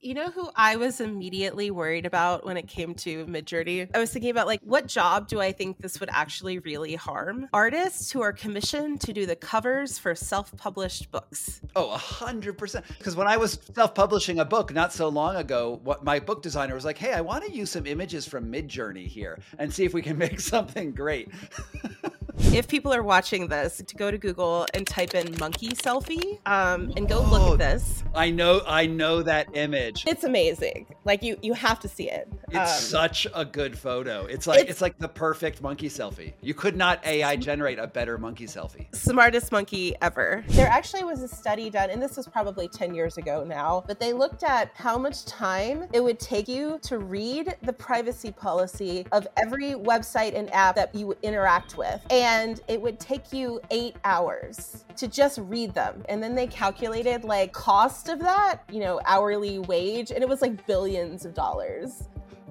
You know who I was immediately worried about when it came to Midjourney? I was thinking about like, what job do I think this would actually really harm? Artists who are commissioned to do the covers for self-published books. Oh, 100%. Because when I was self-publishing a book not so long ago, what my book designer was like, hey, I want to use some images from Midjourney here and see if we can make something great. If people are watching this, to go to Google and type in monkey selfie and go look at this. I know that image. It's amazing. Like you have to see it. It's such a good photo. It's like the perfect monkey selfie. You could not AI generate a better monkey selfie. Smartest monkey ever. There actually was a study done, and this was probably 10 years ago now, but they looked at how much time it would take you to read the privacy policy of every website and app that you interact with. And it would take you 8 hours to just read them. And then they calculated like cost of that, hourly wage, and it was like billions of dollars.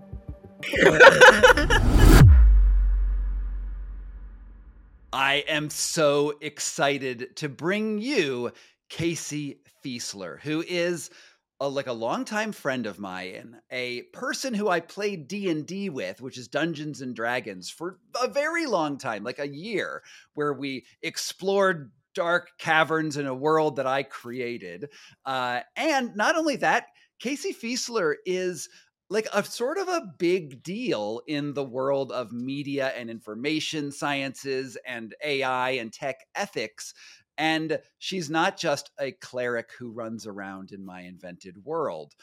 I am so excited to bring you Casey Fiesler, who is a longtime friend of mine, a person who I played D&D with, which is Dungeons and Dragons, for a very long time, like a year, where we explored dark caverns in a world that I created. And not only that, Casey Fiesler is like a sort of a big deal in the world of media and information sciences and AI and tech ethics. And she's not just a cleric who runs around in my invented world.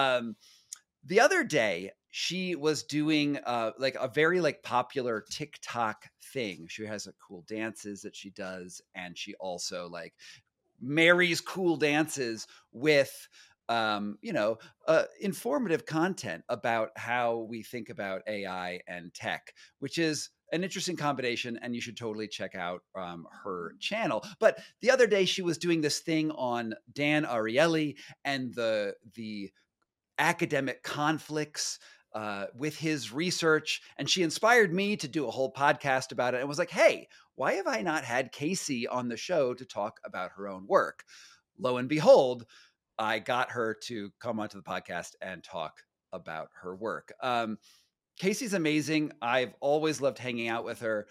The other day, she was doing a very popular TikTok thing. She has cool dances that she does, and she also marries cool dances with informative content about how we think about AI and tech, which is an interesting combination, and you should totally check out her channel. But the other day, she was doing this thing on Dan Ariely and the academic conflicts with his research, and she inspired me to do a whole podcast about it, and was like, hey, why have I not had Casey on the show to talk about her own work? Lo and behold, I got her to come onto the podcast and talk about her work. Casey's amazing. I've always loved hanging out with her.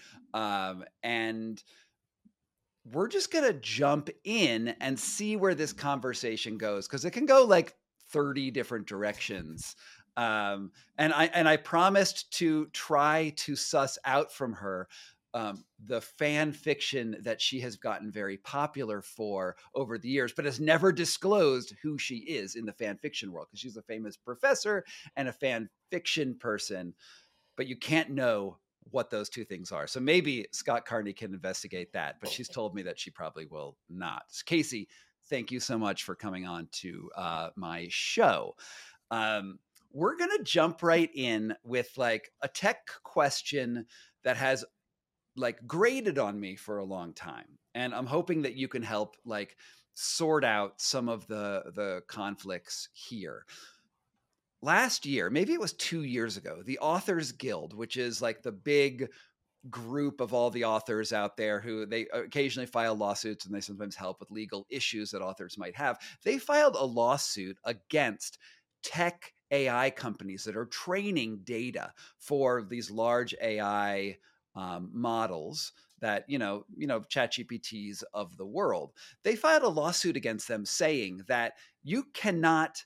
And we're just going to jump in and see where this conversation goes, because it can go 30 different directions. And I promised to try to suss out from her the fan fiction that she has gotten very popular for over the years, but has never disclosed who she is in the fan fiction world, because she's a famous professor and a fan fiction person, but you can't know what those two things are. So maybe Scott Carney can investigate that, but she's told me that she probably will not. Casey, thank you so much for coming on to my show. We're going to jump right in with a tech question that has graded on me for a long time. And I'm hoping that you can help sort out some of the conflicts here. Last year, maybe it was 2 years ago, the Authors Guild, which is the big group of all the authors out there who they occasionally file lawsuits, and they sometimes help with legal issues that authors might have. They filed a lawsuit against tech AI companies that are training data for these large AI models that, ChatGPTs of the world. They filed a lawsuit against them saying that you cannot,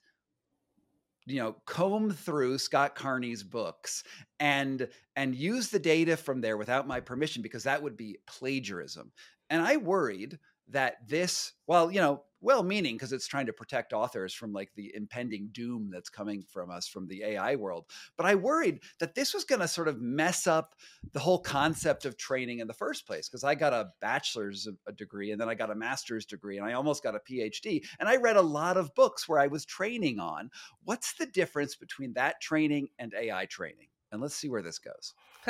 comb through Scott Carney's books and use the data from there without my permission, because that would be plagiarism. And I worried that this, well-meaning, because it's trying to protect authors from the impending doom that's coming from us from the AI world. But I worried that this was going to sort of mess up the whole concept of training in the first place, because I got a bachelor's degree, and then I got a master's degree, and I almost got a PhD. And I read a lot of books where I was training on what's the difference between that training and AI training. And let's see where this goes.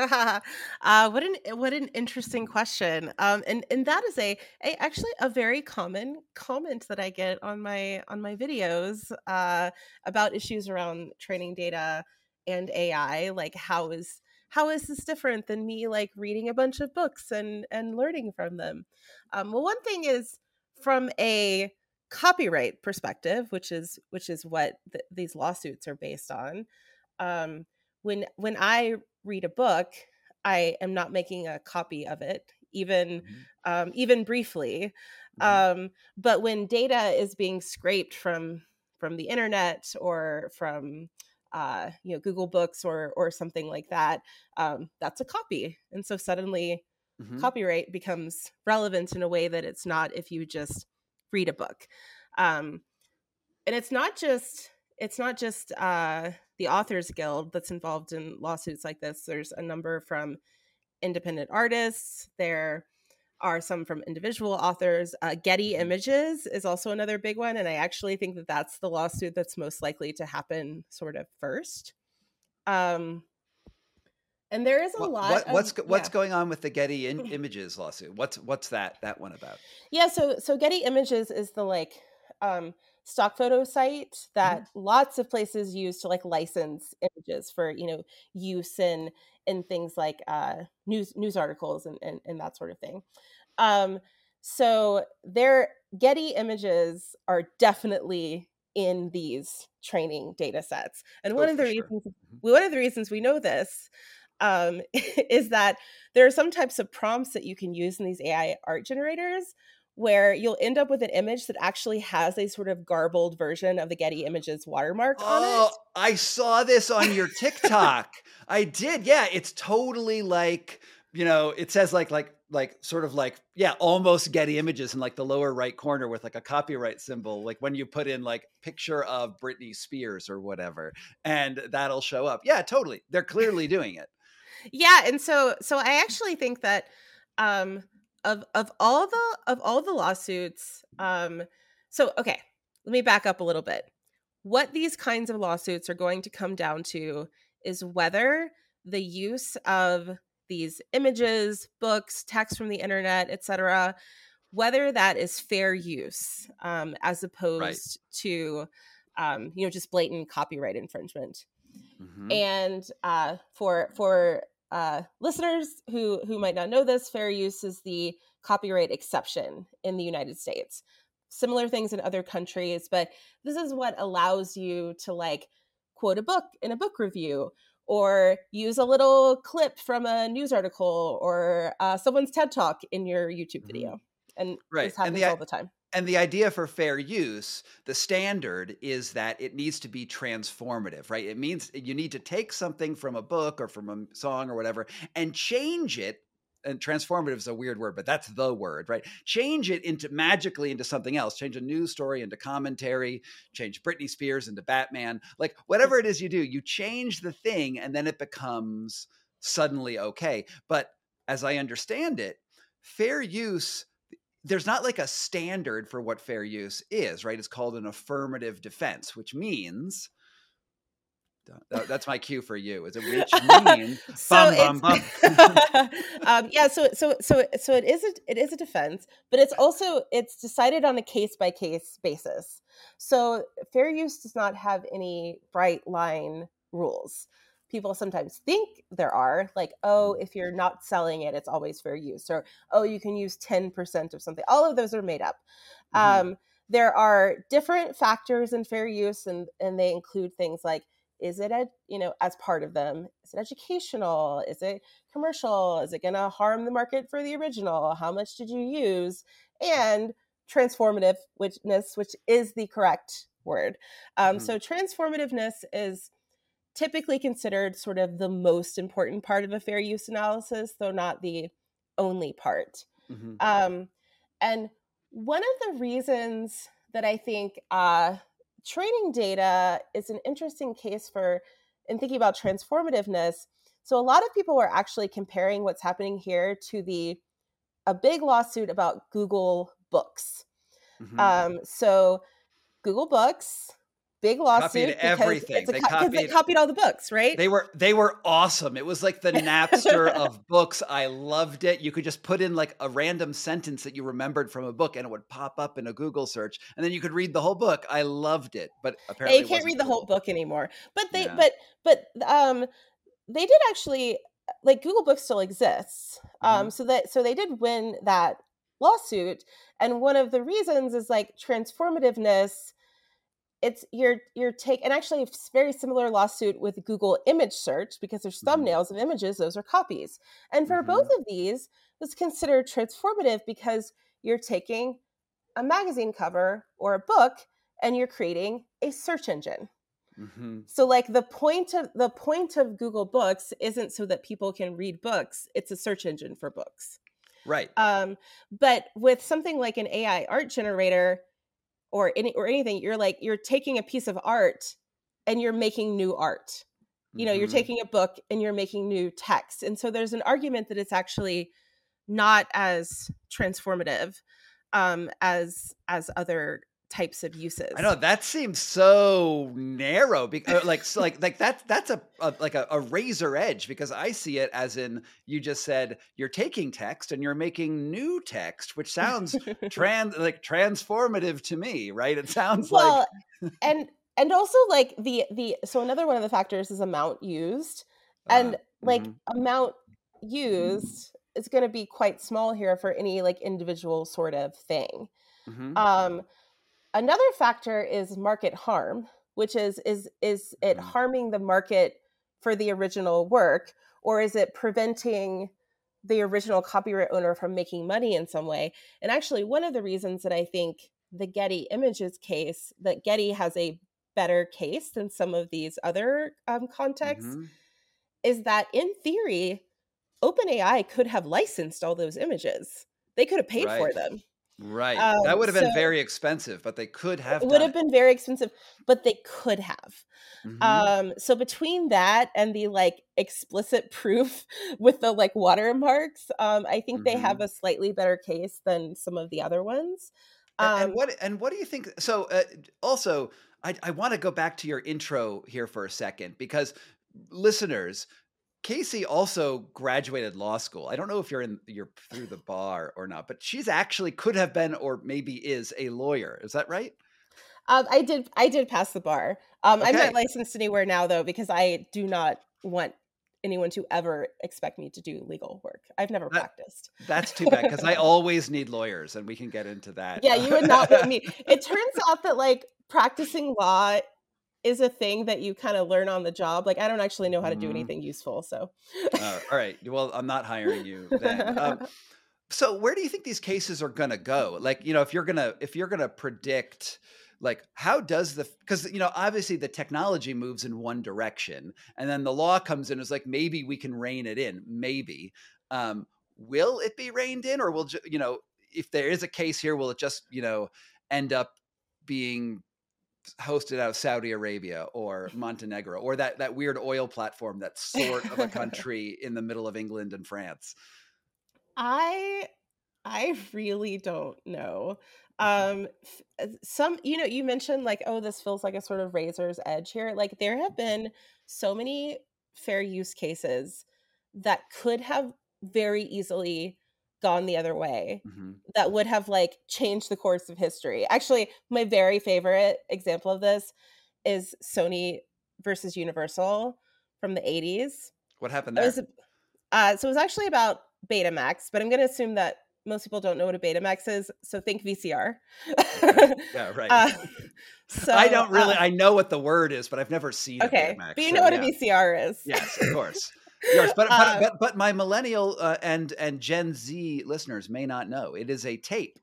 What an interesting question. And that is actually a very common comment that I get on my videos about issues around training data and AI. How is this different than me reading a bunch of books and learning from them? Well, one thing is, from a copyright perspective, which is what these lawsuits are based on, when I read a book, I am not making a copy of it, even Mhm. even briefly. Mhm. But when data is being scraped from the internet or from Google Books or something like that, that's a copy, and so suddenly Mhm. copyright becomes relevant in a way that it's not if you just read a book. Um, and it's not just the Authors Guild that's involved in lawsuits like this. There's a number from independent artists. There are some from individual authors. Getty Mhm. Images is also another big one, and I actually think that that's the lawsuit that's most likely to happen sort of first. Um, and there is a lot of What's going on with the Getty Images lawsuit? What's that one about? Yeah, so Getty Images is the um stock photo site Mhm. that lots of places use to license images for, use in things like news articles and that sort of thing. Um so their Getty Images are definitely in these training data sets. And Oh, for sure. Mhm. one of the reasons we know this is that there are some types of prompts that you can use in these AI art generators where you'll end up with an image that actually has a sort of garbled version of the Getty Images watermark on Oh, it. I saw this on your TikTok. I did. Yeah, it's totally like, it says like sort of like, yeah, almost Getty Images in like the lower right corner with like a copyright symbol, like when you put in like picture of Britney Spears or whatever, and that'll show up. Yeah, totally. They're clearly doing it. Yeah, and so I actually think that um of all the lawsuits, so okay, let me back up a little bit. What these kinds of lawsuits are going to come down to is whether the use of these images, books, text from the internet, etc., whether that is fair use, as Right. opposed to just blatant copyright infringement. Hmm. And for listeners who might not know this, fair use is the copyright exception in the United States. Similar things in other countries, but this is what allows you to quote a book in a book review, or use a little clip from a news article, or someone's TED talk in your YouTube Hmm. video. And Right. this happens all the time. And the idea for fair use, the standard is that it needs to be transformative, right? It means you need to take something from a book or from a song or whatever and change it. And transformative is a weird word, but that's the word, right? Change it magically into something else. Change a news story into commentary, change Britney Spears into Batman. Like whatever it is you do, you change the thing and then it becomes suddenly okay. But as I understand it, fair use, there's not like a standard for what fair use is, right? It's called an affirmative defense, which means that's my cue for you. Is it which means So bum bum it's bum? yeah. So it is a defense, but it's decided on a case by case basis. So fair use does not have any bright line rules. People sometimes think there are, like, oh, Mhm. if you're not selling it, it's always fair use, or oh, you can use 10% of something. All of those are made up. Mhm. There are different factors in fair use, and they include things like, is it as part of them, is it educational, is it commercial, is it going to harm the market for the original, how much did you use, and transformative, which is the correct word. Mhm. So transformativeness is typically considered sort of the most important part of a fair use analysis, though not the only part. Mhm. um, and one of the reasons that I think training data is an interesting case for in thinking about transformativeness. So a lot of people are actually comparing what's happening here to a big lawsuit about Google Books. Mhm. So Google Books, big Copied lawsuit because everything. because it copied all the books, right? They were awesome. It was like the Napster of books. I loved it. You could just put in like a random sentence that you remembered from a book and it would pop up in a Google search and then you could read the whole book. I loved it, but Yeah, you apparently it can't wasn't read the whole cool. book anymore. But Yeah. they did actually, like, Google Books still exists. Mhm. So they did win that lawsuit. And one of the reasons is like transformativeness. It's your take, and actually it's very similar lawsuit with Google image search, because there's Mhm. thumbnails of images, those are copies. And for both Mhm. of these, it's considered transformative because you're taking a magazine cover or a book and you're creating a search engine. Mhm. So like the point of Google Books isn't so that people can read books, it's a search engine for books. Right. But with something like an AI art generator or anything, you're taking a piece of art and you're making new art. You're Mhm. taking a book and you're making new text. And so there's an argument that it's actually not as transformative as other types of I know uses. that seems so narrow, like that's a razor edge, because I see it as in, you just said you're taking text and you're making new text, which sounds transformative to me, right? It sounds like Well, and also like the so another one of the factors is amount used, and like mhm. amount used is going to be quite small here for any like individual sort of thing. Mhm. um Another factor is market harm, which is it Mhm. harming the market for the original work, or is it preventing the original copyright owner from making money in some way? And actually, one of the reasons that I think the Getty Images case, that Getty has a better case than some of these other contexts, Mhm. is that in theory, OpenAI could have licensed all those images. They could have paid Right. for them. Right. That would have So been very expensive, but they could have it would done have it. been very expensive, but they could have. Mhm. So between that and the like explicit proof with the like watermarks, I think they have Mhm. a slightly better case than some of the other ones. And Um, what do you think? So also, I want to go back to your intro here for a second, because listeners, Casey also graduated law school. I don't know if you're through the bar or not, but she's actually could have been, or maybe is, a lawyer. Is that right? I did pass the bar. I'm not Okay. licensed anywhere now though, because I do not want anyone to ever expect me to do legal work. I've never That practiced. that's too bad, because I always need lawyers, and we can get into that. Yeah, you would not want me. It turns out that like practicing law is a thing that you kind of learn on the job. Like I don't actually know how to do Mhm. anything useful, so. All right. Well, I'm not hiring you then. So where do you think these cases are gonna go? Like, if you're gonna predict, like, how does because obviously the technology moves in one direction, and then the law comes in, is like, maybe we can rein it in, maybe. Um, will it be reined in, or if there is a case here, will it just end up being hosted out of Saudi Arabia or Montenegro, or that weird oil platform that's sort of a country in the middle of England and France? I I really don't know. Some, you mentioned like, oh, this feels like a sort of razor's edge here. Like there have been so many fair use cases that could have very easily gone the other way, Mhm. that would have like changed the course of history. Actually, my very favorite example of this is Sony versus Universal from the 80s. What happened It was there? so it was actually about Betamax, but I'm going to assume that most people don't know what a Betamax is, so think VCR. Okay. Yeah, right. uh, I so don't really I know what the word is, but I've never seen a okay, Betamax. but you know So what a yeah. VCR is. Yes, of course. Yours, but but um, but but my millennial and Gen Z listeners may not know. It is a tape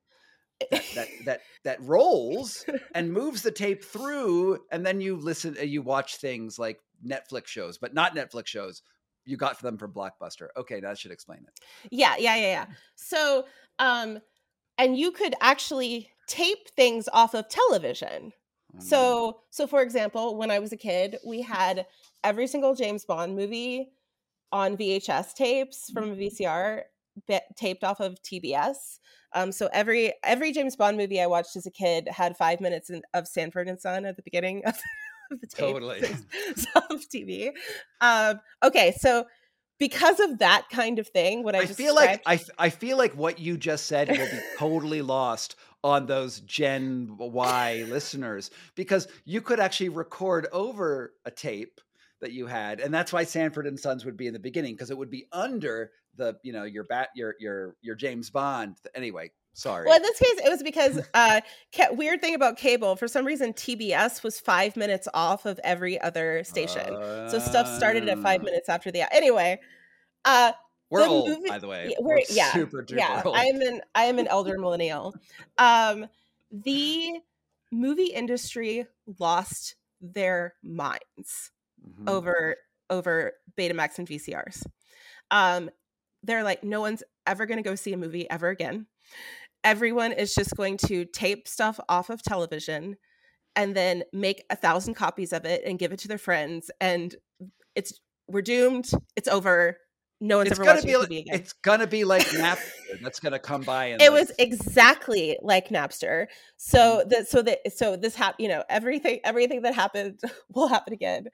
that rolls and moves the tape through, and then you listen, you watch things like Netflix shows, but not Netflix shows. You got them from Blockbuster. Okay, that should explain it. yeah. So, um, and you could actually tape things off of television. Mm, So for example, when I was a kid, we had every single James Bond movie on VHS tapes from a VCR taped off of TBS. So every James Bond movie I watched as a kid had 5 minutes of Sanford and Son at the beginning of the tape. totally. So it's off TV. Okay, so because of that kind of thing, what I I just feel like described. I feel like what you just said will be totally lost on those Gen Y listeners, because you could actually record over a tape that you had, and that's why Sanford and Sons would be in the beginning, because it would be under the your James Bond. Anyway, Sorry. Well, in this case, it was because weird thing about cable. For some reason, TBS was 5 minutes off of every other station, so stuff started at 5 minutes after the. Anyway, we're the old, movie, by the way. yeah, We're super duper old. I am an elder millennial. The movie industry lost their minds over Betamax and VCRs. They're like, no one's ever going to go see a movie ever again. Everyone is just going to tape stuff off of television and then make 1,000 copies of it and give it to their friends. And we're doomed. It's over. No one's ever watching TV again. It's gonna be like Napster. That's gonna come by. And it was exactly like Napster. So this happened. You know, everything that happened will happen again.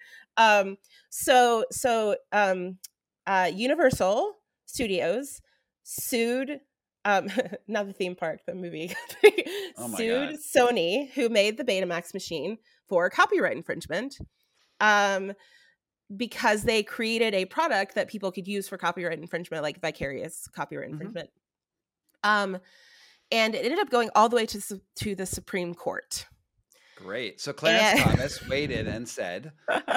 Universal Studios sued. Not the theme park, the movie company, sued Sony, who made the Betamax machine, for copyright infringement. Because they created a product that people could use for copyright infringement, like vicarious copyright infringement. And it ended up going all the way to the Supreme Court. Great. So Clarence Thomas weighed in and said,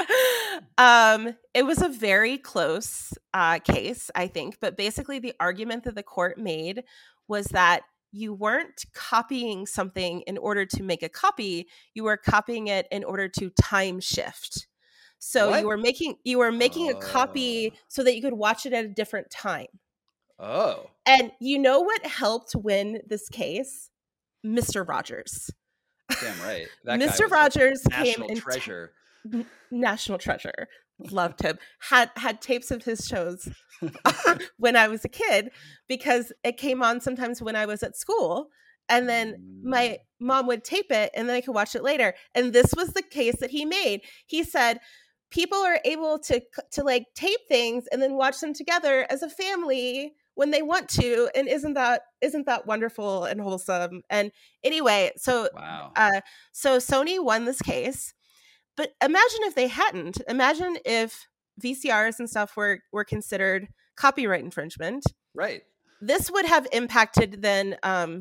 it was a very close case, I think. But basically the argument that the court made was that you weren't copying something in order to make a copy. You were copying it in order to time shift. So what? you were making a copy so that you could watch it at a different time. Oh. And you know what helped win this case? Mr. Rogers. Damn right. That Mr. Rogers came in treasure. National treasure. Loved him. Had tapes of his shows when I was a kid, because it came on sometimes when I was at school. And then my mom would tape it and then I could watch it later. And this was the case that he made. He said, people are able to like tape things and then watch them together as a family when they want to. And isn't that wonderful and wholesome? And anyway, so Sony won this case. But imagine if they hadn't. Imagine if VCRs and stuff were considered copyright infringement. Right. This would have impacted then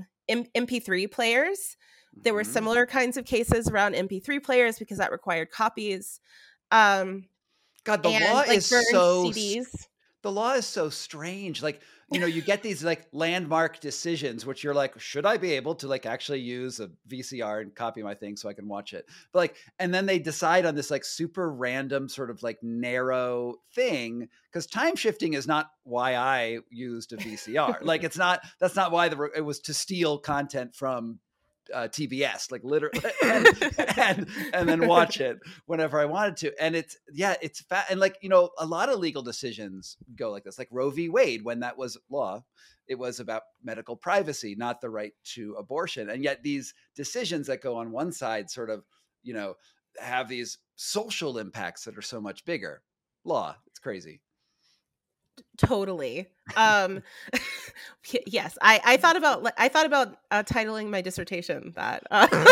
MP3 players. There were similar kinds of cases around MP3 players because that required copies. God, the law is so CDs. The law is so strange. Like, you know, you get these like landmark decisions, which you're like, should I be able to like actually use a VCR and copy my thing so I can watch it? But like, and then they decide on this like super random sort of like narrow thing, because time shifting is not why I used a VCR. Like, that's not why it was to steal content from TBS, like literally, and then watch it whenever I wanted to. And it's and like, you know, a lot of legal decisions go like this, like Roe v. Wade. When that was law, it was about medical privacy, not the right to abortion. And yet these decisions that go on one side sort of, you know, have these social impacts that are so much bigger. Law, it's crazy. Totally. Yes, I thought about titling my dissertation that,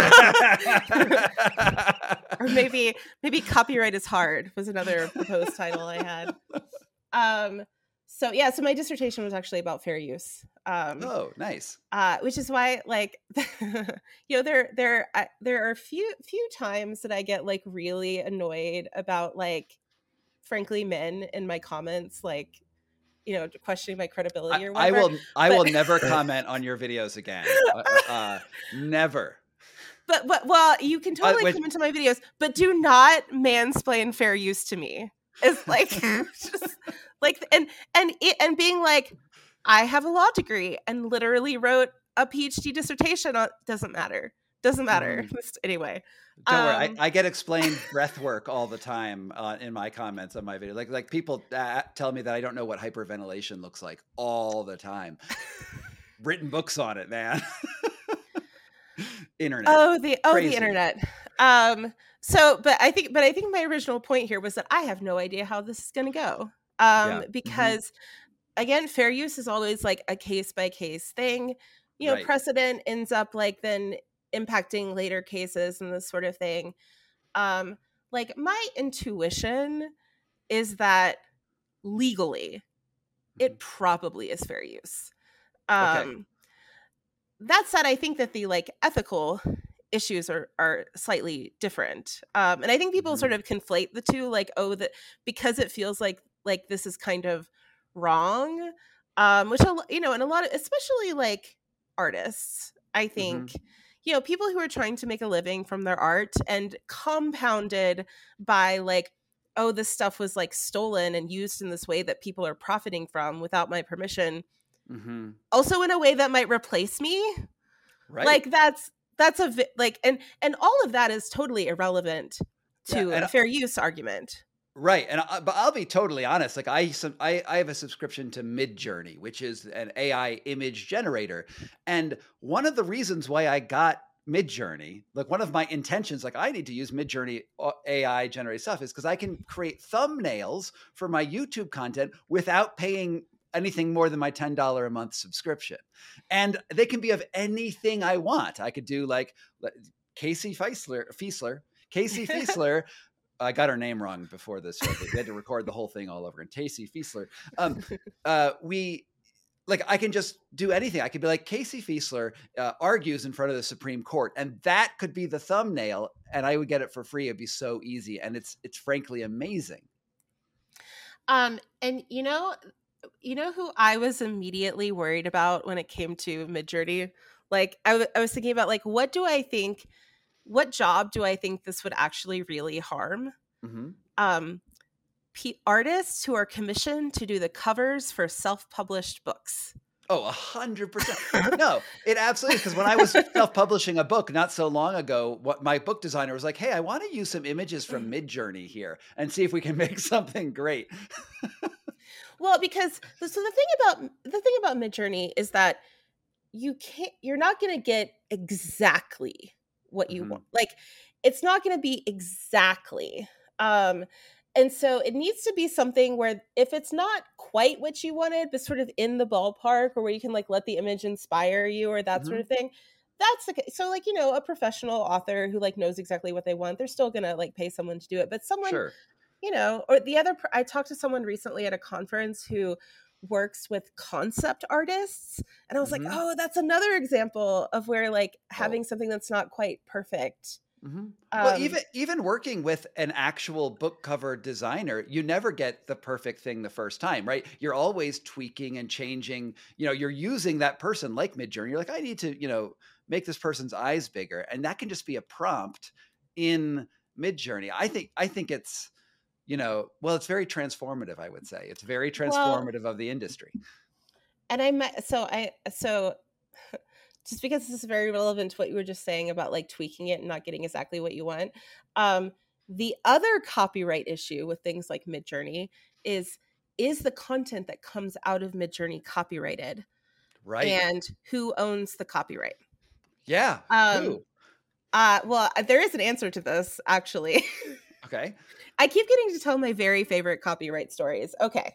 or maybe copyright is hard was another proposed title I had. So my dissertation was actually about fair use. Oh, nice. Which is why, like, you know, there are a few times that I get like really annoyed about, like, frankly, men in my comments, like, you know, questioning my credibility or whatever. I will never comment on your videos again. Never. But well, you can totally comment on my videos, but do not mansplain fair use to me. It's like, just like, and being like, I have a law degree and literally wrote a PhD dissertation on, doesn't matter. Anyway. Don't worry. I get explained breath work all the time in my comments on my video. Like people tell me that I don't know what hyperventilation looks like all the time. Written books on it, man. Internet. The internet. But I think my original point here was that I have no idea how this is going to go. Because again, fair use is always like a case by case thing. You know, right. Precedent ends up like then impacting later cases and this sort of thing. Like, my intuition is that legally it probably is fair use. Okay. that said, I think that the like ethical issues are slightly different. And I think people sort of conflate the two, like, oh, that because it feels like this is kind of wrong, which, you know, and a lot of, especially like artists, I think, you know, people who are trying to make a living from their art, and compounded by like, oh, this stuff was like stolen and used in this way that people are profiting from without my permission. Also in a way that might replace me. Right. Like that's like, and all of that is totally irrelevant to a fair use argument. Right. And but I'll be totally honest. Like I have a subscription to Midjourney, which is an AI image generator. And one of the reasons why I got Midjourney, like one of my intentions, like I need to use Midjourney AI generated stuff, is because I can create thumbnails for my YouTube content without paying anything more than my $10 a month subscription. And they can be of anything I want. I could do like Casey Fiesler. I got her name wrong before this show. We had to record the whole thing all over. And Casey Fiesler, I can just do anything. I could be like, Casey Fiesler argues in front of the Supreme Court, and that could be the thumbnail, and I would get it for free. It'd be so easy, and it's frankly amazing. And you know who I was immediately worried about when it came to Midjourney? Like I was thinking about like, what job do I think this would actually really harm? Artists who are commissioned to do the covers for self-published books. Oh, 100%. No, it absolutely is. Because when I was self-publishing a book not so long ago, what my book designer was like, hey, I want to use some images from Midjourney here and see if we can make something great. Well, because the thing about Midjourney is that you're not going to get exactly what you want. Like, it's not going to be exactly. And so it needs to be something where if it's not quite what you wanted, but sort of in the ballpark, or where you can like let the image inspire you or that sort of thing, that's okay. So like, you know, a professional author who like knows exactly what they want, they're still going to like pay someone to do it. But someone, you know, or I talked to someone recently at a conference who works with concept artists, and I was like, oh, that's another example of where like having something that's not quite perfect. Well, even working with an actual book cover designer, you never get the perfect thing the first time, right? You're always tweaking and changing. You know, you're using that person like Midjourney. You're like, I need to, you know, make this person's eyes bigger, and that can just be a prompt in Midjourney. I think it's, you know, well, it's very transformative. I would say it's very transformative of the industry. And so just because this is very relevant to what you were just saying about like tweaking it and not getting exactly what you want. The other copyright issue with things like Midjourney is the content that comes out of Midjourney copyrighted? Right. And who owns the copyright? Yeah. Who? Well, there is an answer to this, actually. Okay. I keep getting to tell my very favorite copyright stories. Okay.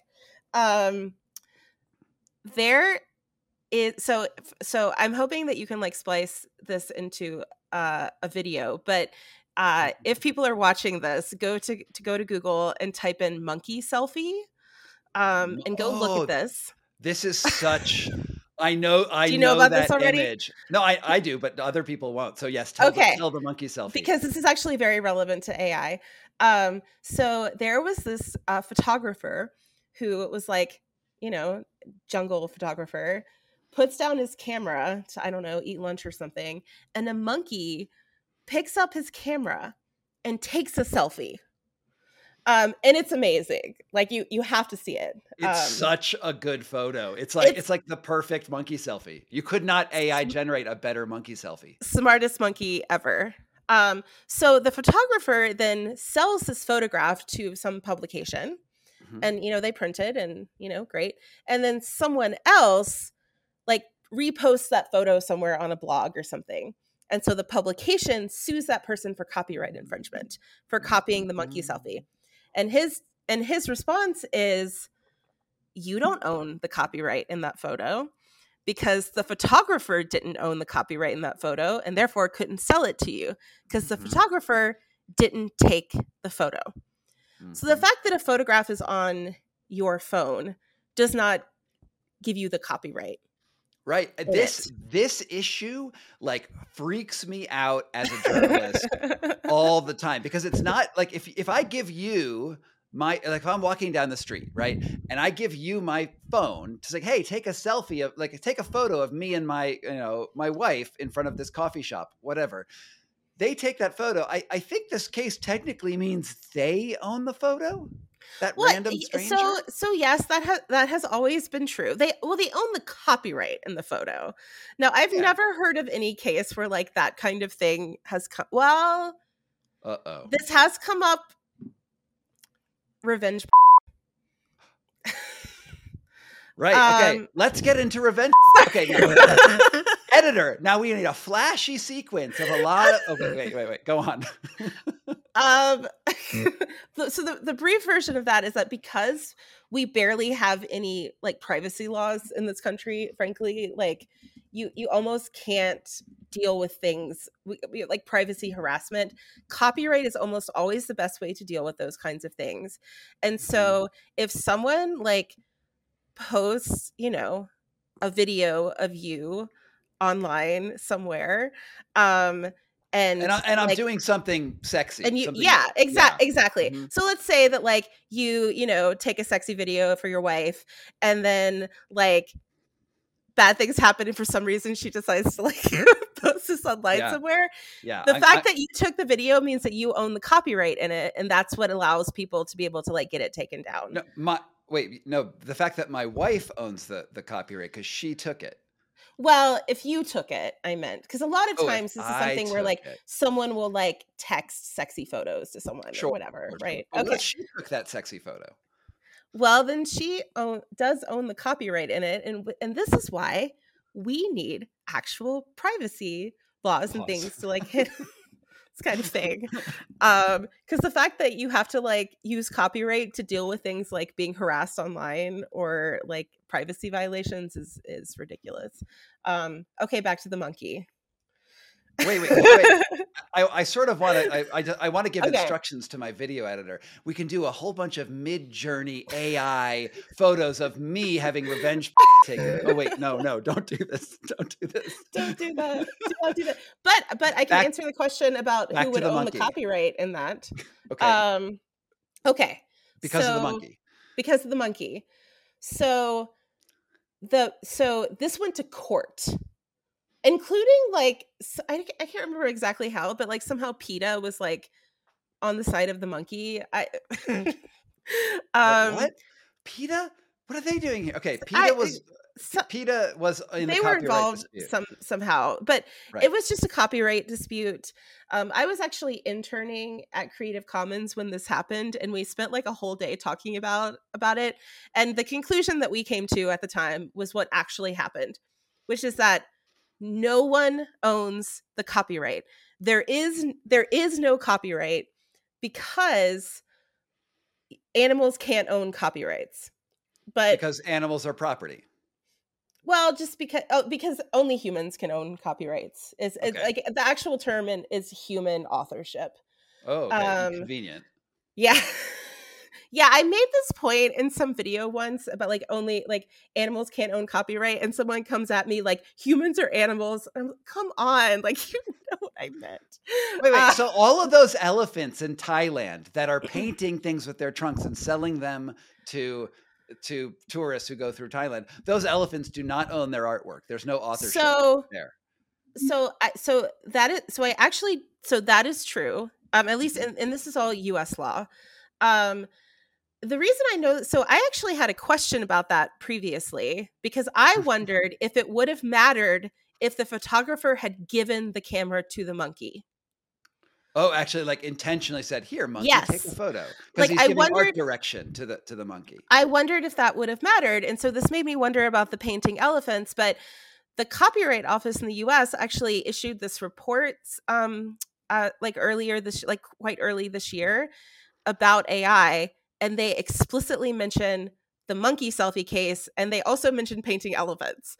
There is, so I'm hoping that you can like splice this into a video, but if people are watching this, go to Google and type in monkey selfie, and go look at this. This is such... I know. Do you know about that this already? Image. No, I do, but other people won't. So yes, tell the monkey selfie. Because this is actually very relevant to AI. So there was this photographer who was like, you know, jungle photographer, puts down his camera to, I don't know, eat lunch or something, and a monkey picks up his camera and takes a selfie. And it's amazing. Like you have to see it. It's such a good photo. It's like the perfect monkey selfie. You could not AI generate a better monkey selfie. Smartest monkey ever. So the photographer then sells this photograph to some publication, and you know, they print it, and you know, great. And then someone else like reposts that photo somewhere on a blog or something. And so the publication sues that person for copyright infringement for copying the monkey selfie. And his response is, you don't own the copyright in that photo because the photographer didn't own the copyright in that photo and therefore couldn't sell it to you because the photographer didn't take the photo. So the fact that a photograph is on your phone does not give you the copyright. Right. This issue like freaks me out as a journalist all the time, because it's not like if I give you my, like if I'm walking down the street, right, and I give you my phone to say, hey, take a selfie of, like, take a photo of me and my, my wife in front of this coffee shop, whatever. They take that photo. I think this case technically means they own the photo. That random stranger. So yes, that has always been true. They own the copyright in the photo. Now, I've never heard of any case where like that kind of thing has come. Well, this has come up. Revenge. Right. Okay. Let's get into revenge. Okay. Editor. Now we need a flashy sequence of a lot of. Okay. Wait. Go on. So the brief version of that is that because we barely have any like privacy laws in this country, frankly, like you almost can't deal with things like privacy harassment. Copyright is almost always the best way to deal with those kinds of things. And so if someone like posts, a video of you online somewhere, and I'm like, doing something sexy. And exactly. Mm-hmm. So let's say that like you take a sexy video for your wife, and then like bad things happen, and for some reason she decides to like post this online somewhere. Yeah. The fact that you took the video means that you own the copyright in it, and that's what allows people to be able to like get it taken down. The fact that my wife owns the copyright because she took it. Well, if you took it, I meant, because a lot of times this is something where like someone will like text sexy photos to someone or whatever, right? Oh, okay, she took that sexy photo. Well, then she does own the copyright in it, and this is why we need actual privacy laws and things to like hit this kind of thing. Because the fact that you have to like use copyright to deal with things like being harassed online or like privacy violations is ridiculous. Okay, back to the monkey. Wait. I sort of want to. I want to give instructions to my video editor. We can do a whole bunch of Mid-Journey AI photos of me having revenge taken. Oh wait, no, don't do this. Don't do this. Don't do that. Don't do that. But I can answer the question about who would own the copyright in that. Okay. Okay. Because of the monkey. Because of the monkey. So this went to court. Including like, I can't remember exactly how, but like somehow PETA was like on the side of the monkey. What? PETA? What are they doing here? Okay, PETA was in the copyright dispute. They were involved somehow, but It was just a copyright dispute. I was actually interning at Creative Commons when this happened, and we spent like a whole day talking about it. And the conclusion that we came to at the time was what actually happened, which is that no one owns the copyright. There is no copyright because animals can't own copyrights. But because animals are property. Well, just because only humans can own copyrights. It's like the actual term is human authorship. Oh, okay. Convenient. Yeah. Yeah, I made this point in some video once about like only like animals can't own copyright, and someone comes at me like humans are animals. I'm like, come on, like you know what I meant. Wait. So all of those elephants in Thailand that are painting things with their trunks and selling them to tourists who go through Thailand, those elephants do not own their artwork. There's no authorship there. So that is true. At least, and this is all U.S. law. The reason I know, so I actually had a question about that previously because I wondered if it would have mattered if the photographer had given the camera to the monkey. Oh, actually, like intentionally said, "Here, monkey, take a photo." Like he's giving art direction to the monkey. I wondered if that would have mattered, and so this made me wonder about the painting elephants. But the Copyright Office in the U.S. actually issued this report, quite early this year, about AI. And they explicitly mention the monkey selfie case, and they also mention painting elephants.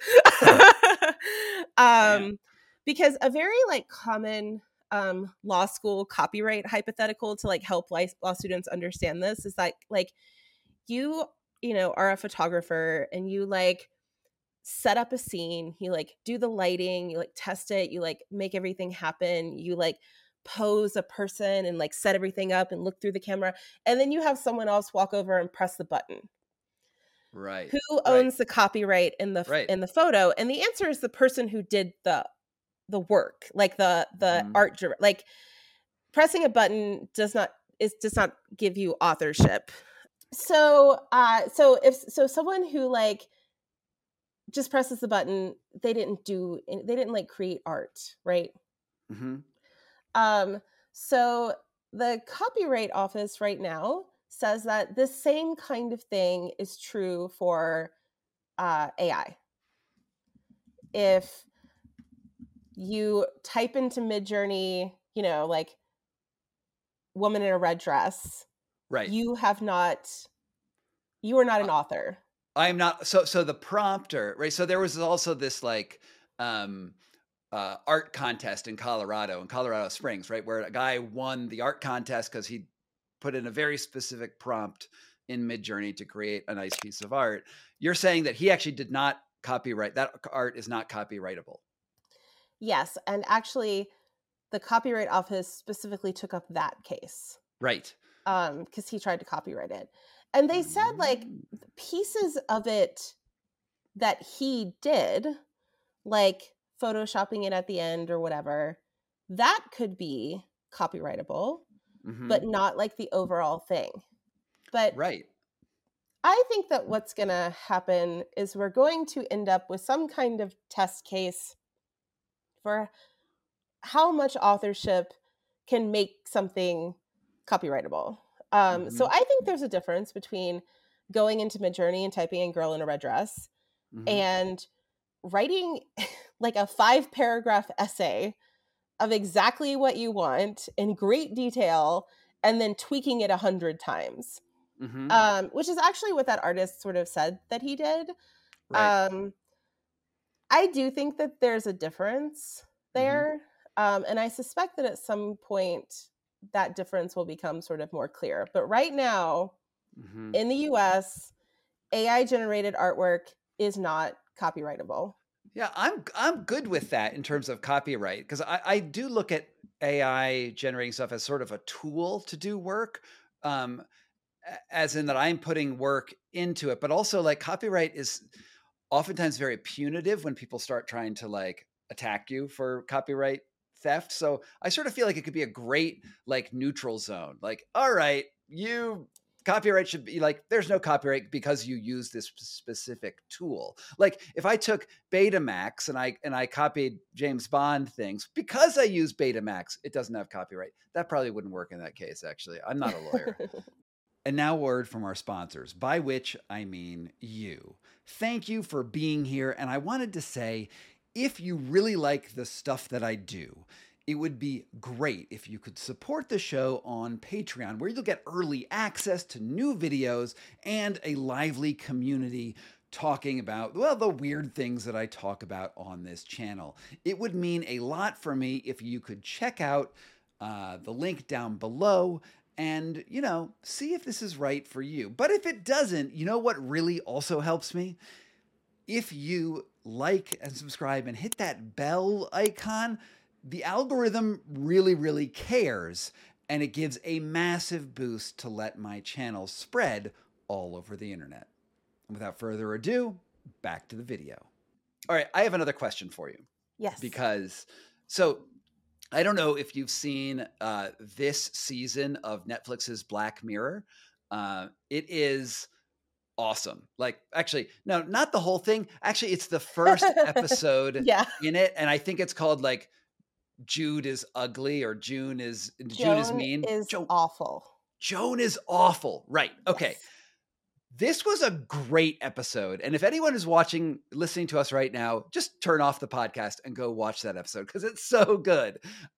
Because a very like common law school copyright hypothetical to like help law students understand this is that like you are a photographer and you like set up a scene, you like do the lighting, you like test it, you like make everything happen, you like pose a person and like set everything up and look through the camera, and then you have someone else walk over and press the button. Right. Who owns the copyright in the Right. in the photo? And the answer is the person who did the work, like the art, like pressing a button does not give you authorship. So so someone who like just presses the button, they didn't like create art, right? So the Copyright Office right now says that the same kind of thing is true for AI. If you type into Midjourney, like woman in a red dress, right, you are not an author. I'm not. So the prompter, right? So there was also this like art contest in Colorado Springs, right, where a guy won the art contest because he put in a very specific prompt in Midjourney to create a nice piece of art. You're saying that he actually did not copyright that art, is not copyrightable. Yes, and actually, the Copyright Office specifically took up that case, right? Because he tried to copyright it, and they said like pieces of it that he did, like photoshopping it at the end or whatever, that could be copyrightable, but not like the overall thing. But right. I think that what's going to happen is we're going to end up with some kind of test case for how much authorship can make something copyrightable. So I think there's a difference between going into Midjourney and typing in girl in a red dress and writing like a 5-paragraph essay of exactly what you want in great detail and then tweaking it 100 times, which is actually what that artist sort of said that he did. Right. I do think that there's a difference there. And I suspect that at some point that difference will become sort of more clear. But right now, in the US, AI generated artwork is not copyrightable. Yeah, I'm good with that in terms of copyright, because I do look at AI generating stuff as sort of a tool to do work, as in that I'm putting work into it, but also like copyright is oftentimes very punitive when people start trying to like attack you for copyright theft. So I sort of feel like it could be a great like neutral zone. Like, all right, copyright should be like, there's no copyright because you use this specific tool. Like if I took Betamax and I copied James Bond things because I use Betamax, it doesn't have copyright. That probably wouldn't work in that case, actually. I'm not a lawyer. And now, word from our sponsors, by which I mean you. Thank you for being here. And I wanted to say, if you really like the stuff that I do, it would be great if you could support the show on Patreon, where you'll get early access to new videos and a lively community talking about, well, the weird things that I talk about on this channel. It would mean a lot for me if you could check out the link down below and, see if this is right for you. But if it doesn't, you know what really also helps me? If you like and subscribe and hit that bell icon, the algorithm really, really cares, and it gives a massive boost to let my channel spread all over the internet. And without further ado, back to the video. All right, I have another question for you. Yes. Because, I don't know if you've seen this season of Netflix's Black Mirror. It is awesome. Like, actually, no, not the whole thing. Actually, it's the first episode in it. And I think it's called like Jude is ugly or June is mean. Awful. Joan is awful. Right. Okay. Yes. This was a great episode. And if anyone is listening to us right now, just turn off the podcast and go watch that episode because it's so good.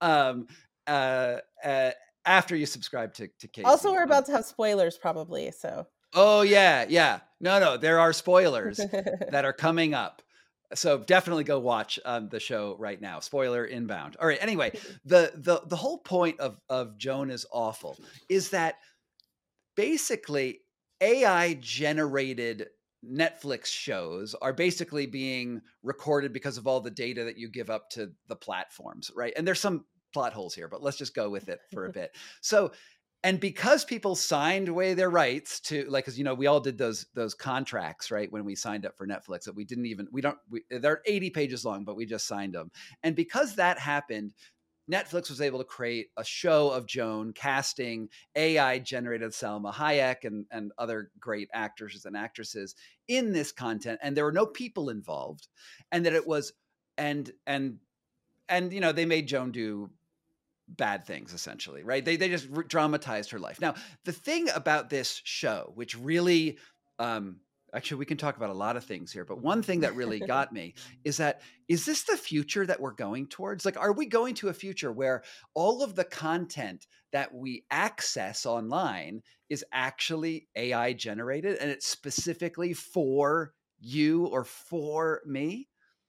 After you subscribe to Casey. Also, we're about to have spoilers probably. So. Oh, yeah. Yeah. No, there are spoilers that are coming up. So definitely go watch the show right now. Spoiler inbound. All right. Anyway, the whole point of Joan is awful is that basically AI generated Netflix shows are basically being recorded because of all the data that you give up to the platforms, right? And there's some plot holes here, but let's just go with it for a bit. So, and because people signed away their rights to, like, because we all did those contracts, right, when we signed up for Netflix that they're 80 pages long, but we just signed them. And because that happened, Netflix was able to create a show of Joan casting AI generated Salma Hayek and other great actors and actresses in this content. And there were no people involved, and that it was, and they made Joan do bad things, essentially, right? They just dramatized her life. Now, the thing about this show, which really, actually, we can talk about a lot of things here, but one thing that really got me is this the future that we're going towards? Like, are we going to a future where all of the content that we access online is actually AI generated and it's specifically for you or for me?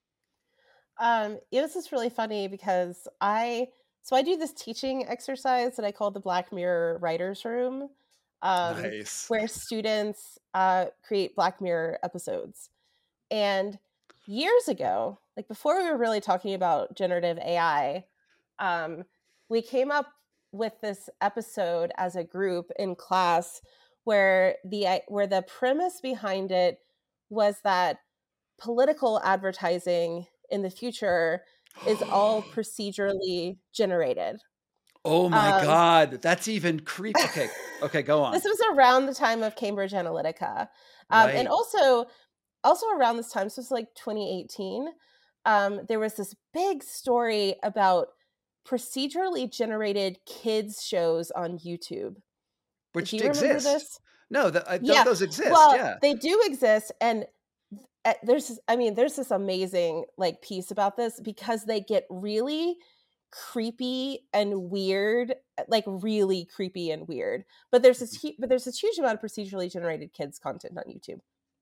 This is really funny because I do this teaching exercise that I call the Black Mirror Writers Room, Nice. where students create Black Mirror episodes. And years ago, like before we were really talking about generative AI, we came up with this episode as a group in class where the premise behind it was that political advertising in the future is all procedurally generated. Oh my God, that's even creepy. Okay, go on. This was around the time of Cambridge Analytica. Right. And also around this time, so it's like 2018, there was this big story about procedurally generated kids shows on YouTube. Which Do you remember this? No, those exist. Well, yeah. They do exist. And there's this amazing like piece about this because they get really creepy and weird, like really creepy and weird. But there's this huge amount of procedurally generated kids content on YouTube.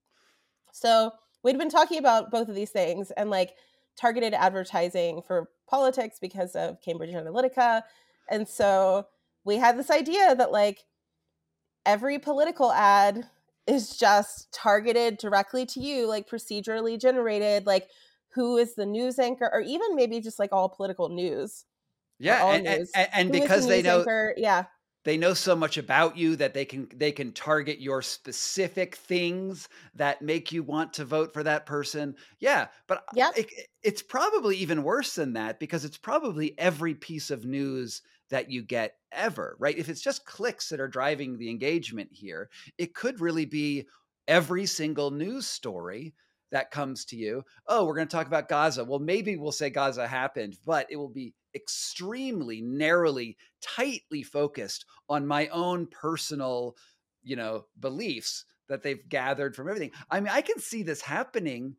So we'd been talking about both of these things and like targeted advertising for politics because of Cambridge Analytica. And so we had this idea that like every political ad is just targeted directly to you, like procedurally generated, like who is the news anchor, or even maybe just like all political news. Yeah, and because they know anchor? Yeah. They know so much about you that they can target your specific things that make you want to vote for that person. Yeah, but yep. It's probably even worse than that because it's probably every piece of news that you get ever, right? If it's just clicks that are driving the engagement here, it could really be every single news story that comes to you. Oh, we're going to talk about Gaza. Well, maybe we'll say Gaza happened, but it will be extremely narrowly, tightly focused on my own personal, beliefs that they've gathered from everything. I mean, I can see this happening.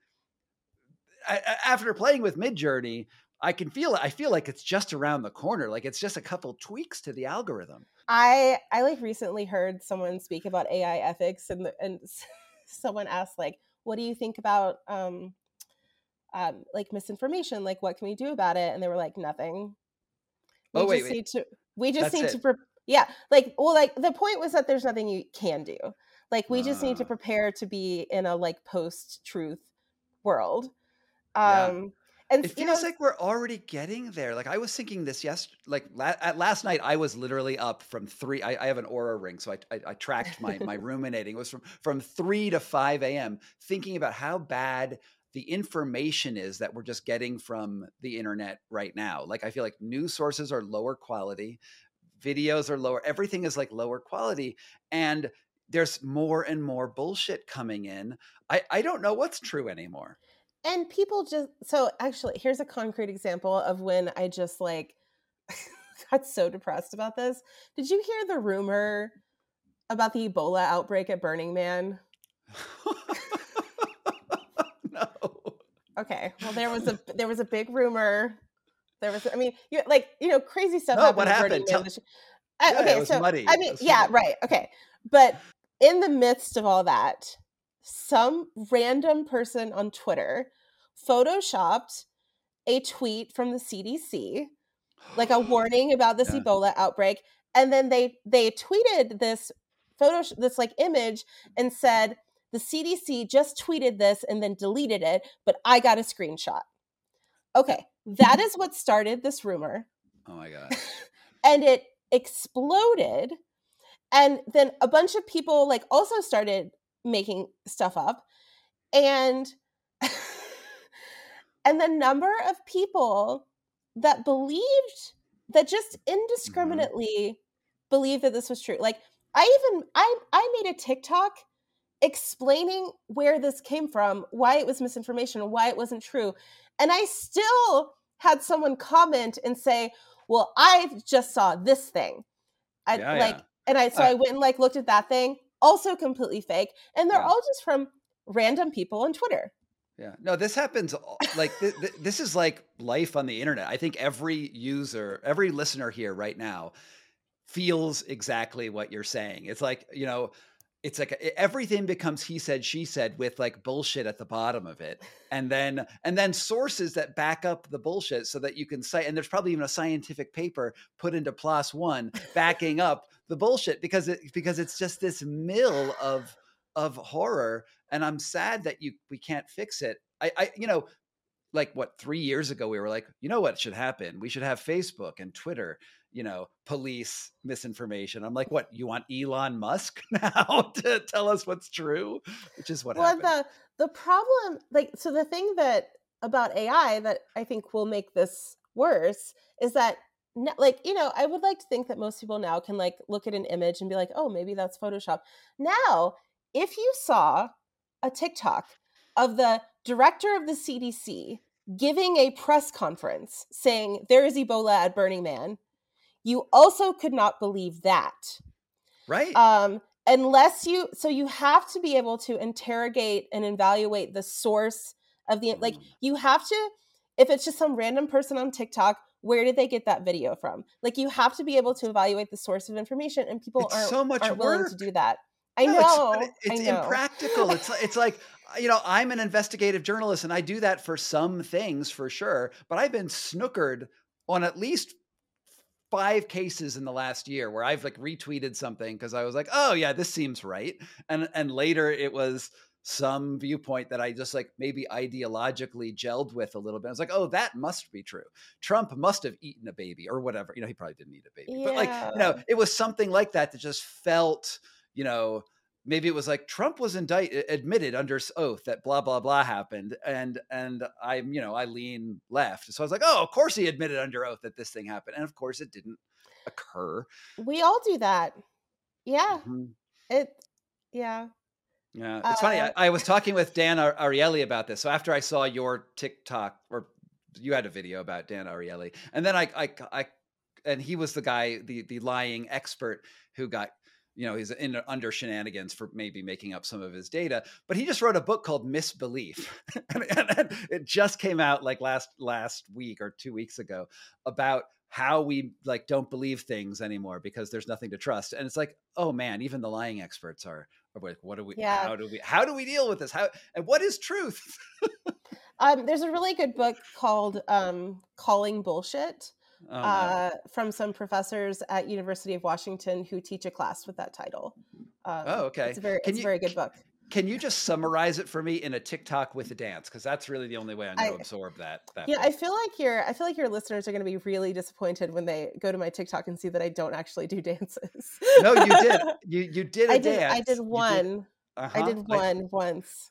After playing with Midjourney, I feel like it's just around the corner. Like it's just a couple tweaks to the algorithm. I like recently heard someone speak about AI ethics and someone asked like, what do you think about like misinformation? Like, what can we do about it? And they were like, nothing. We just need to yeah. Like, well, like the point was that there's nothing you can do. Like, we just need to prepare to be in a like post-truth world. And it feels like we're already getting there. Like I was thinking this last night, I was literally up from 3. I have an Oura ring, so I tracked my ruminating. It was from 3 to 5 a.m. thinking about how bad the information is that we're just getting from the internet right now. Like I feel like news sources are lower quality, videos are lower, everything is like lower quality, and there's more and more bullshit coming in. I don't know what's true anymore. And people so actually, here's a concrete example of when I just like got so depressed about this. Did you hear the rumor about the Ebola outbreak at Burning Man? No. Okay. Well, there was a big rumor. There was, crazy stuff happened. What happened? Okay, it was muddy. I mean, yeah, right. Okay. But in the midst of all that, some random person on Twitter photoshopped a tweet from the CDC, like a warning about this Ebola outbreak, and then they tweeted this like image and said, the CDC just tweeted this and then deleted it, but I got a screenshot. Okay, that is what started this rumor. Oh my gosh. And it exploded. And then a bunch of people like also started making stuff up. And and the number of people that believed, that just indiscriminately believed that this was true. Like I made a TikTok explaining where this came from, why it was misinformation, why it wasn't true. And I still had someone comment and say, well, I just saw this thing. I went and like looked at that thing, also completely fake. And they're all just from random people on Twitter. Yeah, no, this happens like this is like life on the internet. I think every user, every listener here right now feels exactly what you're saying. It's like, you know, it's like everything becomes he said, she said with like bullshit at the bottom of it. And then sources that back up the bullshit so that you can cite, and there's probably even a scientific paper put into PLOS One backing up the bullshit because it's just this mill of horror. And I'm sad that we can't fix it. I you know, like what, 3 years ago, we were like, you know what should happen? We should have Facebook and Twitter, you know, police misinformation. I'm like, what, you want Elon Musk now to tell us what's true? Which is what happened. The problem, like, so the thing that about AI that I think will make this worse is that, like, you know, I would like to think that most people now can like look at an image and be like, oh, maybe that's Photoshop. Now, if you saw a TikTok of the director of the CDC giving a press conference saying there is Ebola at Burning Man, you also could not believe that. Right. Unless you have to be able to interrogate and evaluate the source of the, like, you have to, if it's just some random person on TikTok, where did they get that video from? Like, you have to be able to evaluate the source of information, and people aren't willing to do that. I know. It's impractical. It's like, you know, I'm an investigative journalist and I do that for some things for sure, but I've been snookered on at least 5 cases in the last year where I've like retweeted something because I was like, oh yeah, this seems right. And later it was some viewpoint that I just like maybe ideologically gelled with a little bit. I was like, oh, that must be true. Trump must have eaten a baby or whatever. You know, he probably didn't eat a baby, but like, you know, it was something like that that just felt, you know, maybe it was like Trump was admitted under oath that blah, blah, blah happened. And I'm, you know, I lean left. So I was like, oh, of course he admitted under oath that this thing happened. And of course it didn't occur. We all do that. Yeah. Yeah. It's funny. I was talking with Dan Ariely about this. So after I saw your TikTok, or you had a video about Dan Ariely, and then and he was the guy, the lying expert who got, you know, he's under shenanigans for maybe making up some of his data, but he just wrote a book called Misbelief. and it just came out like last week or 2 weeks ago about how we like don't believe things anymore because there's nothing to trust. And it's like, oh man, even the lying experts are like, what do we, how do we deal with this? And what is truth? There's a really good book called Calling Bullshit. From some professors at University of Washington who teach a class with that title. Okay. It's a very good book. Can you just summarize it for me in a TikTok with a dance? Because that's really the only way I'm going to absorb that. Yeah, I feel like your listeners are going to be really disappointed when they go to my TikTok and see that I don't actually do dances. No, you did. You did a dance. I did one. I did one once.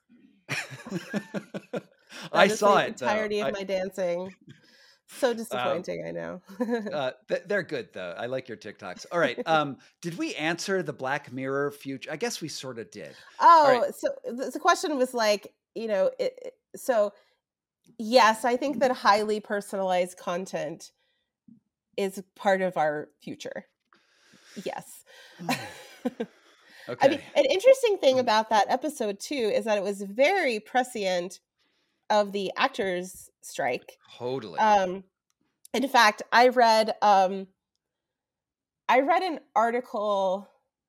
I saw it. The entirety of my dancing. So disappointing, I know. They're good though. I like your TikToks. All right. Did we answer the Black Mirror future? I guess we sort of did. Oh, right. So the question was like, you know, so yes, I think that highly personalized content is part of our future. Yes. Okay. I mean, an interesting thing about that episode too is that it was very prescient of the actors' strike. Totally. In fact, I read an article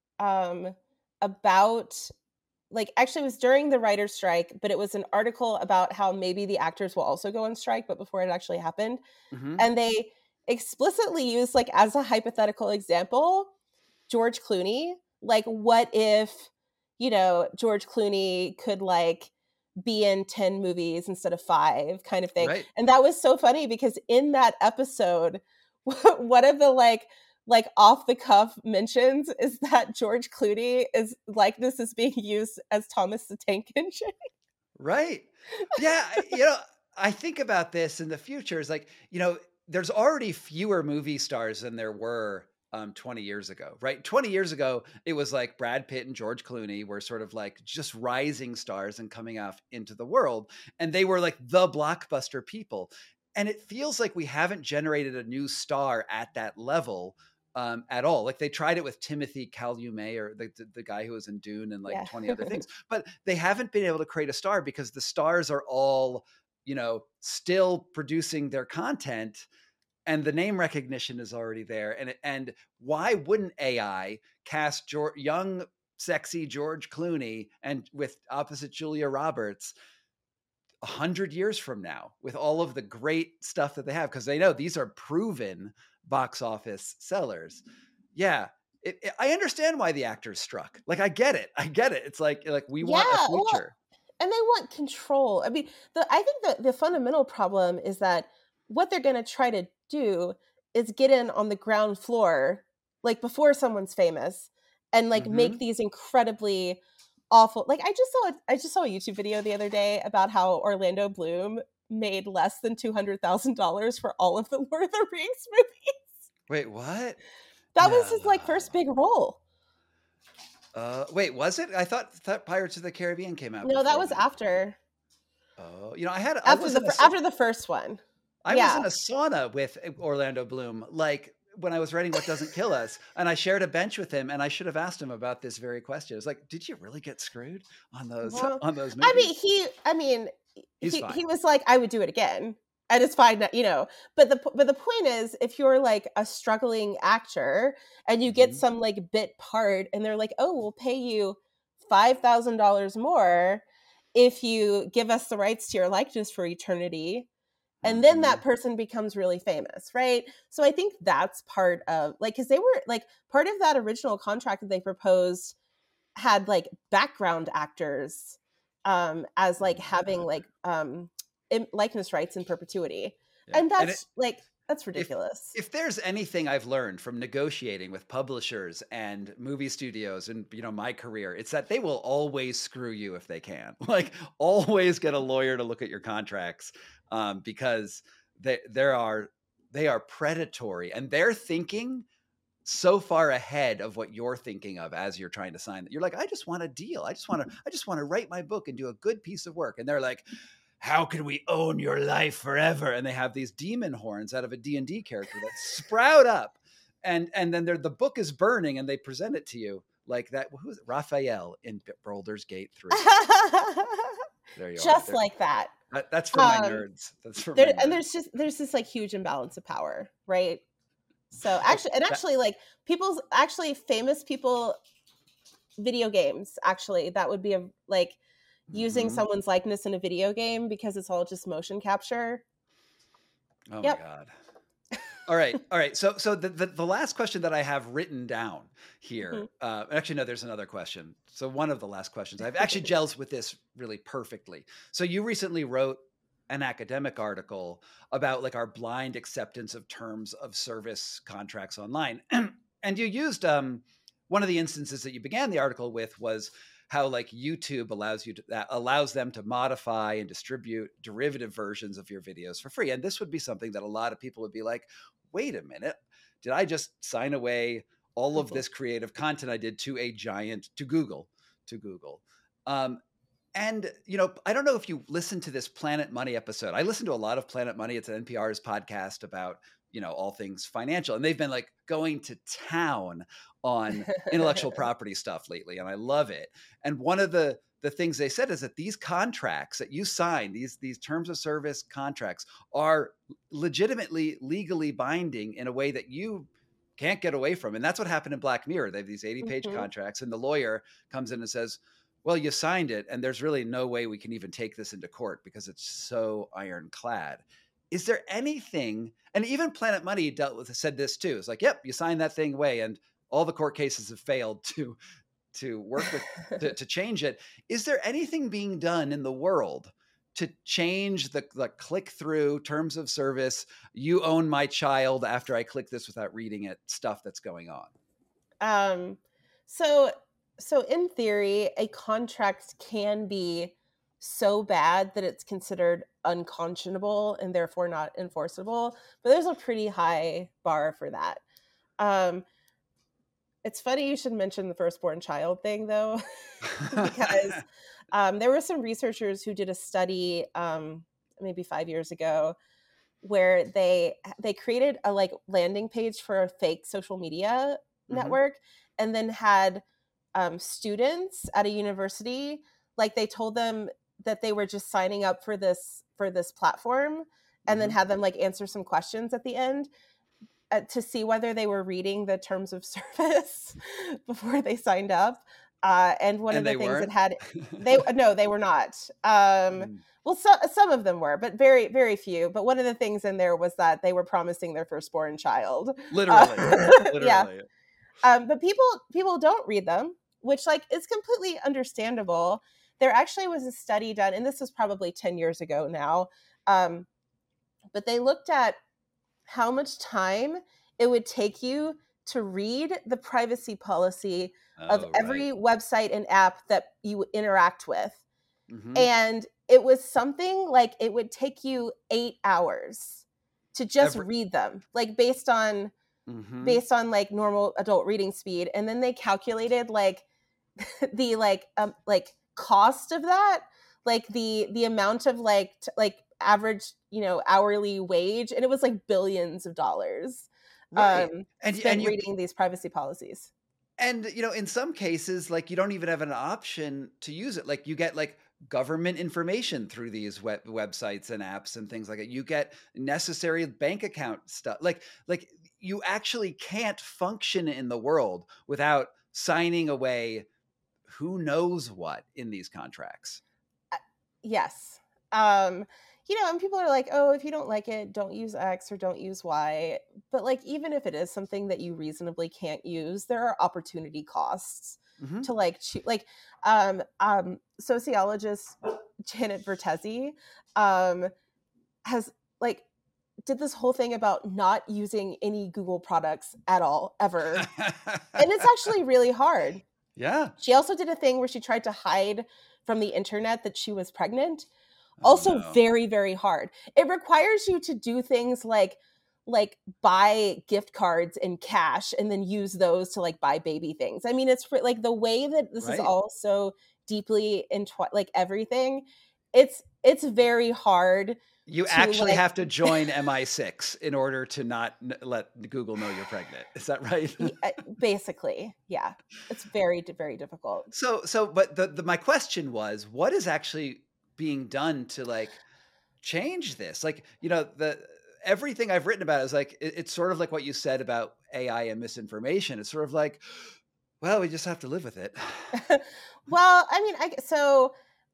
about, like, actually it was during the writer's strike, but it was an article about how maybe the actors will also go on strike, but before it actually happened. Mm-hmm. And they explicitly used, like, as a hypothetical example, George Clooney. Like, what if George Clooney could like be in 10 movies instead of 5 kind of thing. Right. And that was so funny because in that episode, one of the like off the cuff mentions is that George Clooney is like this is being used as Thomas the Tank Engine. Right. Yeah. I think about this in the future is like, there's already fewer movie stars than there were 20 years ago, right? 20 years ago, it was like Brad Pitt and George Clooney were sort of like just rising stars and coming off into the world. And they were like the blockbuster people. And it feels like we haven't generated a new star at that level at all. Like they tried it with Timothy Chalamet, or the guy who was in Dune and like Yeah. 20 other things, but they haven't been able to create a star because the stars are all, still producing their content, and the name recognition is already there. And why wouldn't AI cast young, sexy George Clooney and with opposite Julia Roberts 100 years from now with all of the great stuff that they have? Because they know these are proven box office sellers. Yeah. I understand why the actors struck. Like, I get it. It's like we want a Well, future. and they want control. I mean, I think that the fundamental problem is that what they're going to try to do is get in on the ground floor, like before someone's famous, and like make these incredibly awful. Like I just saw a YouTube video the other day about how Orlando Bloom made less than $200,000 for all of the Lord of the Rings movies. Wait, what? That was his like first big role. Wait, was it? I thought Pirates of the Caribbean came out. No, that was after. Oh, after the first one. I was in a sauna with Orlando Bloom, like when I was writing What Doesn't Kill Us, and I shared a bench with him, and I should have asked him about this very question. I was like, "Did you really get screwed on those movies?" He was like, "I would do it again." And it's fine that, but the point is, if you're like a struggling actor and you get some like bit part and they're like, oh, we'll pay you $5,000 more if you give us the rights to your likeness for eternity. And then that person becomes really famous, right? So I think that's part of like, because they were like part of that original contract that they proposed had like background actors as like having like likeness rights in perpetuity. Yeah. And that's ridiculous. If there's anything I've learned from negotiating with publishers and movie studios and my career, it's that they will always screw you if they can. Like always get a lawyer to look at your contracts because they are predatory, and they're thinking so far ahead of what you're thinking of as you're trying to sign that. You're like, I just want a deal. I just want to write my book and do a good piece of work. And they're like, how can we own your life forever? And they have these demon horns out of a D&D character that sprout up. And then the book is burning and they present it to you like that. Who is it? Raphael in Baldur's Gate 3. There you just are. Like that. That's for my nerds. That's for my nerds. And there's this like huge imbalance of power, right? So actually like famous people, video games, actually, that would be a like using someone's likeness in a video game because it's all just motion capture. Oh my God. All right. So the last question that I have written down here, actually, no, there's another question. So one of the last questions I've actually gels with this really perfectly. So you recently wrote an academic article about like our blind acceptance of terms of service contracts online. And you used one of the instances that you began the article with was how like YouTube allows them to modify and distribute derivative versions of your videos for free. And this would be something that a lot of people would be like, wait a minute, did I just sign away all of this creative content I did to Google? And, I don't know if you listened to this Planet Money episode. I listen to a lot of Planet Money. It's NPR's podcast about, all things financial. And they've been like going to town on intellectual property stuff lately. And I love it. And one of the things they said is that these contracts that you sign, these terms of service contracts, are legitimately legally binding in a way that you can't get away from. And that's what happened in Black Mirror. They have these 80-page contracts, and the lawyer comes in and says, well, you signed it, and there's really no way we can even take this into court because it's so ironclad. Is there anything, and even Planet Money said this too. It's like, yep, you signed that thing away, and all the court cases have failed to to work with to change it. Is there anything being done in the world to change the click through terms of service? You own my child after I click this without reading it, stuff that's going on. So in theory, a contract can be so bad that it's considered unconscionable and therefore not enforceable, but there's a pretty high bar for that. It's funny you should mention the firstborn child thing, though, because there were some researchers who did a study maybe 5 years ago where they created a like landing page for a fake social media network, and then had students at a university, like they told them that they were just signing up for this platform, and then had them like answer some questions at the end to see whether they were reading the terms of service before they signed up. And one of the things that had they were not. Well, some of them were, but very, very few. But one of the things in there was that they were promising their firstborn child. Literally. Yeah. But people don't read them, which like is completely understandable. There actually was a study done, and this was probably 10 years ago now. But they looked at how much time it would take you to read the privacy policy of every website and app that you interact with. And it was something like it would take you 8 hours to just read them, like based on like normal adult reading speed. And then they calculated like the like cost of that, like the amount of like average, hourly wage, and it was like billions of dollars and reading these privacy policies. And in some cases, like you don't even have an option to use it. Like you get like government information through these websites and apps and things like that. You get necessary bank account stuff. Like you actually can't function in the world without signing away who knows what in these contracts. Yes. And people are like, oh, if you don't like it, don't use X or don't use Y. But like, even if it is something that you reasonably can't use, there are opportunity costs to like, sociologist Janet Vertesi has like did this whole thing about not using any Google products at all, ever. And it's actually really hard. Yeah. She also did a thing where she tried to hide from the internet that she was pregnant. Also very, very hard. It requires you to do things like buy gift cards in cash and then use those to like buy baby things. I mean, it's like the way that this is all so deeply like everything. It's very hard. You actually have to join MI6 in order to not let Google know you're pregnant. Is that right? Basically, yeah. It's very, very difficult. But my question was, what is actually being done to like change this? Like, everything I've written about is like, it's sort of like what you said about AI and misinformation. It's sort of like, well, we just have to live with it. Well, I mean, so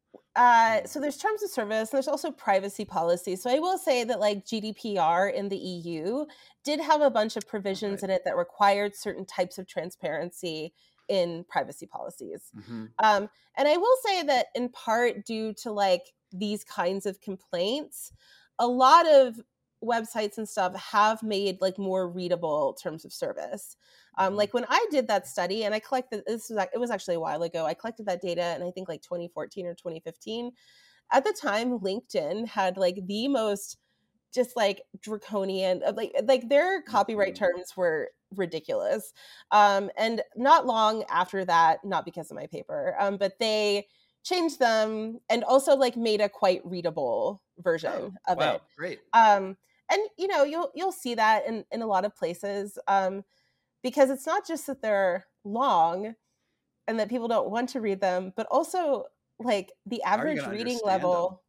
there's terms of service, and there's also privacy policy. So I will say that like GDPR in the EU did have a bunch of provisions in it that required certain types of transparency in privacy policies. And I will say that in part due to like these kinds of complaints, a lot of websites and stuff have made like more readable terms of service. Like when I did that study and I collected, it was actually a while ago, I collected that data in I think like 2014 or 2015. At the time, LinkedIn had like the most just like draconian of like their copyright terms were ridiculous. And not long after that, not because of my paper, but they changed them and also like made a quite readable version of it. Great. And you'll see that in a lot of places, because it's not just that they're long and that people don't want to read them, but also like the average reading level.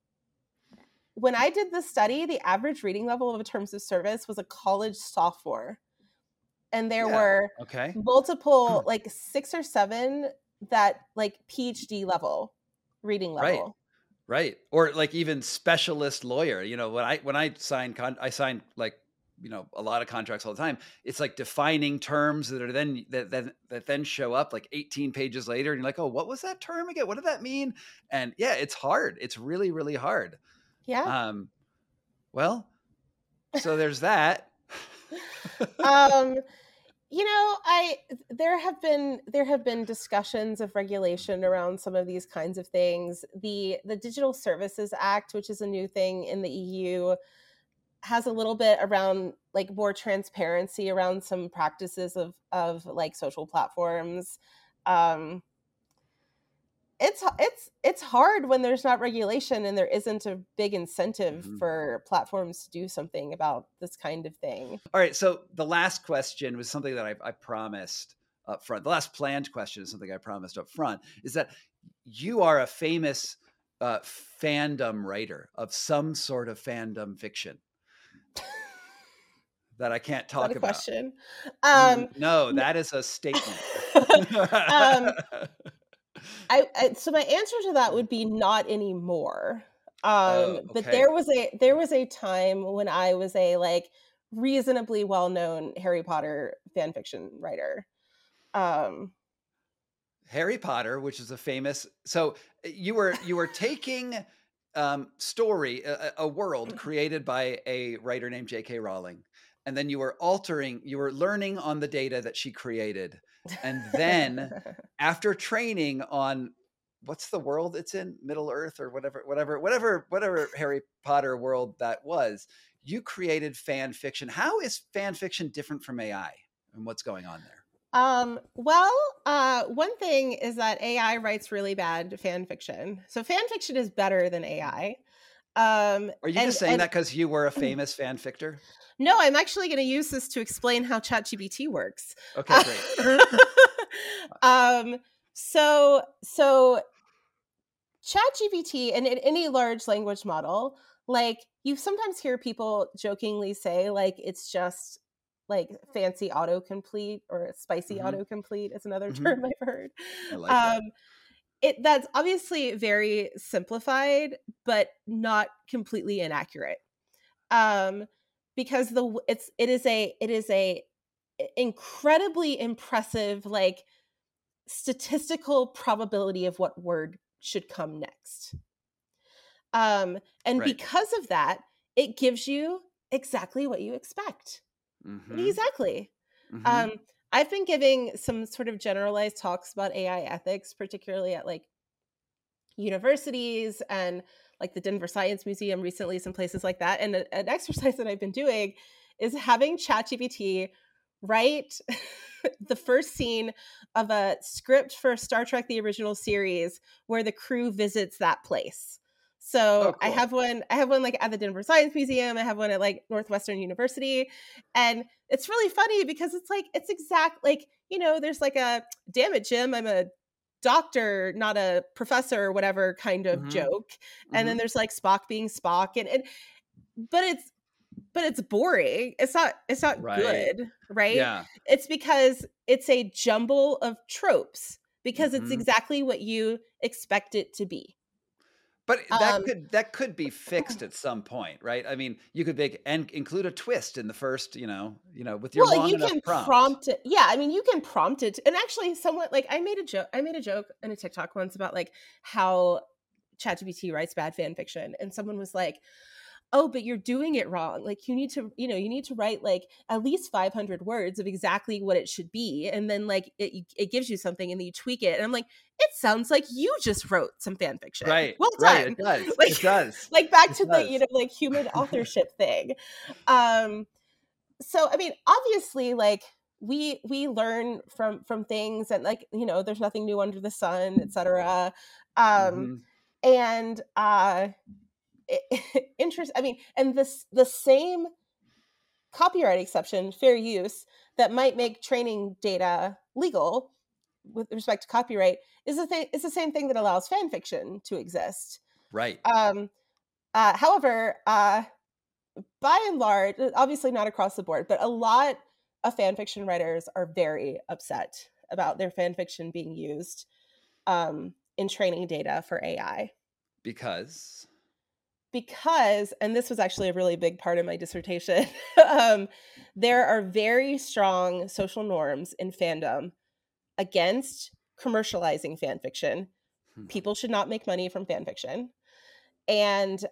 When I did this study, the average reading level of a terms of service was a college sophomore. And there were multiple, like 6 or 7 that like PhD level reading level. Right. Or like even specialist lawyer. When I signed, I signed like a lot of contracts all the time. It's like defining terms that are then show up like 18 pages later, and you're like, oh, what was that term again? What did that mean? And yeah, it's hard. It's really, really hard. Yeah. Well, so there's that. There have been discussions of regulation around some of these kinds of things. The Digital Services Act, which is a new thing in the EU, has a little bit around like more transparency around some practices of like social platforms. It's hard when there's not regulation and there isn't a big incentive for platforms to do something about this kind of thing. All right. So the last question was something that I promised up front. The last planned question is something I promised up front, is that you are a famous fandom writer of some sort of fandom fiction that I can't talk about. Question. No, that is a statement. So my answer to that would be not anymore. Okay. But there was a time when I was a like reasonably well-known Harry Potter fan fiction writer. Harry Potter, which is a famous. So you were taking story, a world created by a writer named J.K. Rowling, and then you were learning on the data that she created. And then after training on what's the world it's in, Middle Earth or whatever Harry Potter world that was, you created fan fiction. How is fan fiction different from AI, and what's going on there? One thing is that AI writes really bad fan fiction. So fan fiction is better than AI. Are you just saying that because you were a famous fan fictor? No, I'm actually going to use this to explain how ChatGPT works. Okay, great. So ChatGPT and in any large language model, like you sometimes hear people jokingly say, like it's just like fancy autocomplete or spicy autocomplete is another term I've heard. I like that. That's obviously very simplified, but not completely inaccurate. Because it is a incredibly impressive like statistical probability of what word should come next. And right. Because of that, it gives you exactly what you expect. Exactly. I've been giving some sort of generalized talks about AI ethics, particularly at like universities and like the Denver Science Museum recently, some places like that. And an exercise that I've been doing is having ChatGPT write the first scene of a script for Star Trek, the original series, where the crew visits that place. So cool. I have one like at the Denver Science Museum. I have one at like Northwestern University. And it's really funny because it's like, it's exact, like, there's like a, damn it, Jim, I'm a doctor, not a professor or whatever kind of joke. And then there's like Spock being Spock but it's boring. It's not right. Good, right? Yeah. It's because it's a jumble of tropes because it's exactly what you expect it to be. But that could be fixed at some point, right? I mean, you could include a twist in the first, with your long enough prompt it. Yeah, I mean, you can prompt it. And actually, somewhat like I made a joke in a TikTok once about like how ChatGPT writes bad fan fiction, and someone was like, "Oh, but you're doing it wrong. Like you need to write like at least 500 words of exactly what it should be. And then like it gives you something and then you tweak it." And I'm like, it sounds like you just wrote some fan fiction. Right. Well done. Right. It does. Like, it does. Like back to the, like human authorship thing. So, I mean, obviously like we learn from things and like, there's nothing new under the sun, et cetera. Interest. I mean, and the same copyright exception, fair use, that might make training data legal with respect to copyright is the same thing that allows fan fiction to exist. Right. However, by and large, obviously not across the board, but a lot of fan fiction writers are very upset about their fan fiction being used in training data for AI. Because because, and this was actually a really big part of my dissertation, there are very strong social norms in fandom against commercializing fan fiction. Hmm. People should not make money from fan fiction. And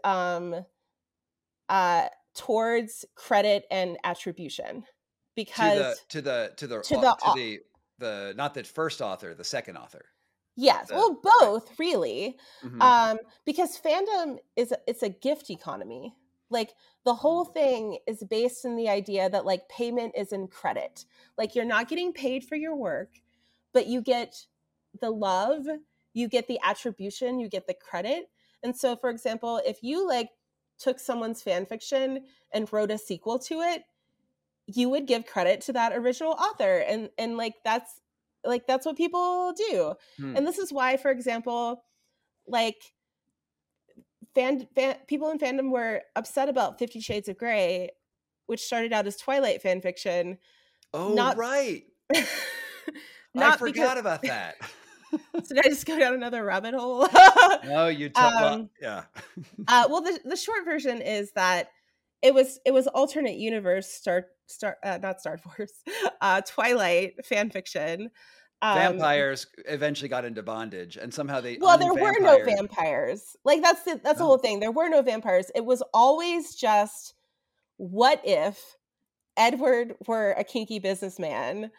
towards credit and attribution, because to the not the first author, the second author. Yes, well, both, really. Because fandom it's a gift economy. Like, the whole thing is based in the idea that, like, payment is in credit. Like, you're not getting paid for your work, but you get the love, you get the attribution, you get the credit. And so, for example, if you, like, took someone's fan fiction and wrote a sequel to it, you would give credit to that original author. And like, that's what people do. And this is why, for example, like, people in fandom were upset about 50 Shades of Grey, which started out as Twilight fan fiction. Oh, right. I forgot about that. So did I just go down another rabbit hole? No, you yeah. Well, the short version is that it was alternate universe not Star Wars, Twilight fan fiction. Vampires eventually got into bondage, and somehow they there were no vampires. Like, that's the whole thing. There were no vampires. It was always just, what if Edward were a kinky businessman?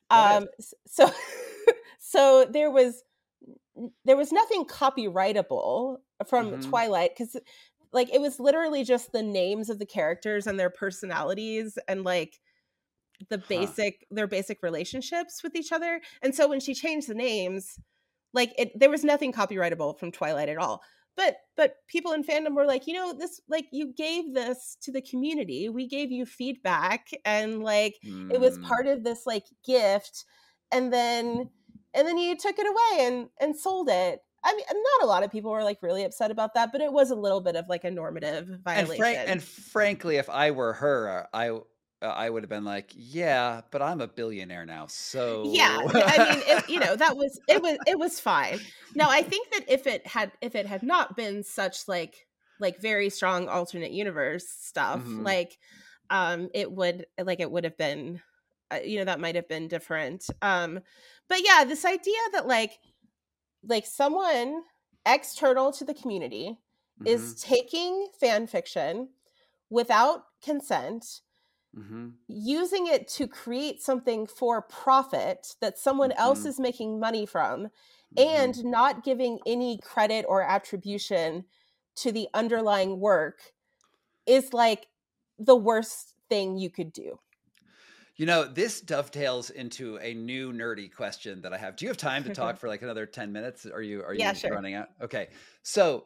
So there was nothing copyrightable from Twilight, because, like, it was literally just the names of the characters and their personalities and, like, their basic relationships with each other. And so when she changed the names, like, there was nothing copyrightable from Twilight at all. But people in fandom were like, this, like, you gave this to the community. We gave you feedback, and, like, it was part of this, like, gift, and then you took it away and sold it. I mean, not a lot of people were, like, really upset about that, but it was a little bit of, like, a normative violation. And frankly, if I were her, I would have been like, yeah, but I'm a billionaire now, so yeah. I mean, it was fine. Now, I think that if it had not been such, like very strong alternate universe stuff, like, it would have been, that might have been different. But yeah, this idea that, like someone external to the community is taking fan fiction without consent, using it to create something for profit that someone else is making money from, and not giving any credit or attribution to the underlying work, is, like, the worst thing you could do. This dovetails into a new nerdy question that I have. Do you have time to talk for, like, another 10 minutes? Are you sure. running out? Okay. So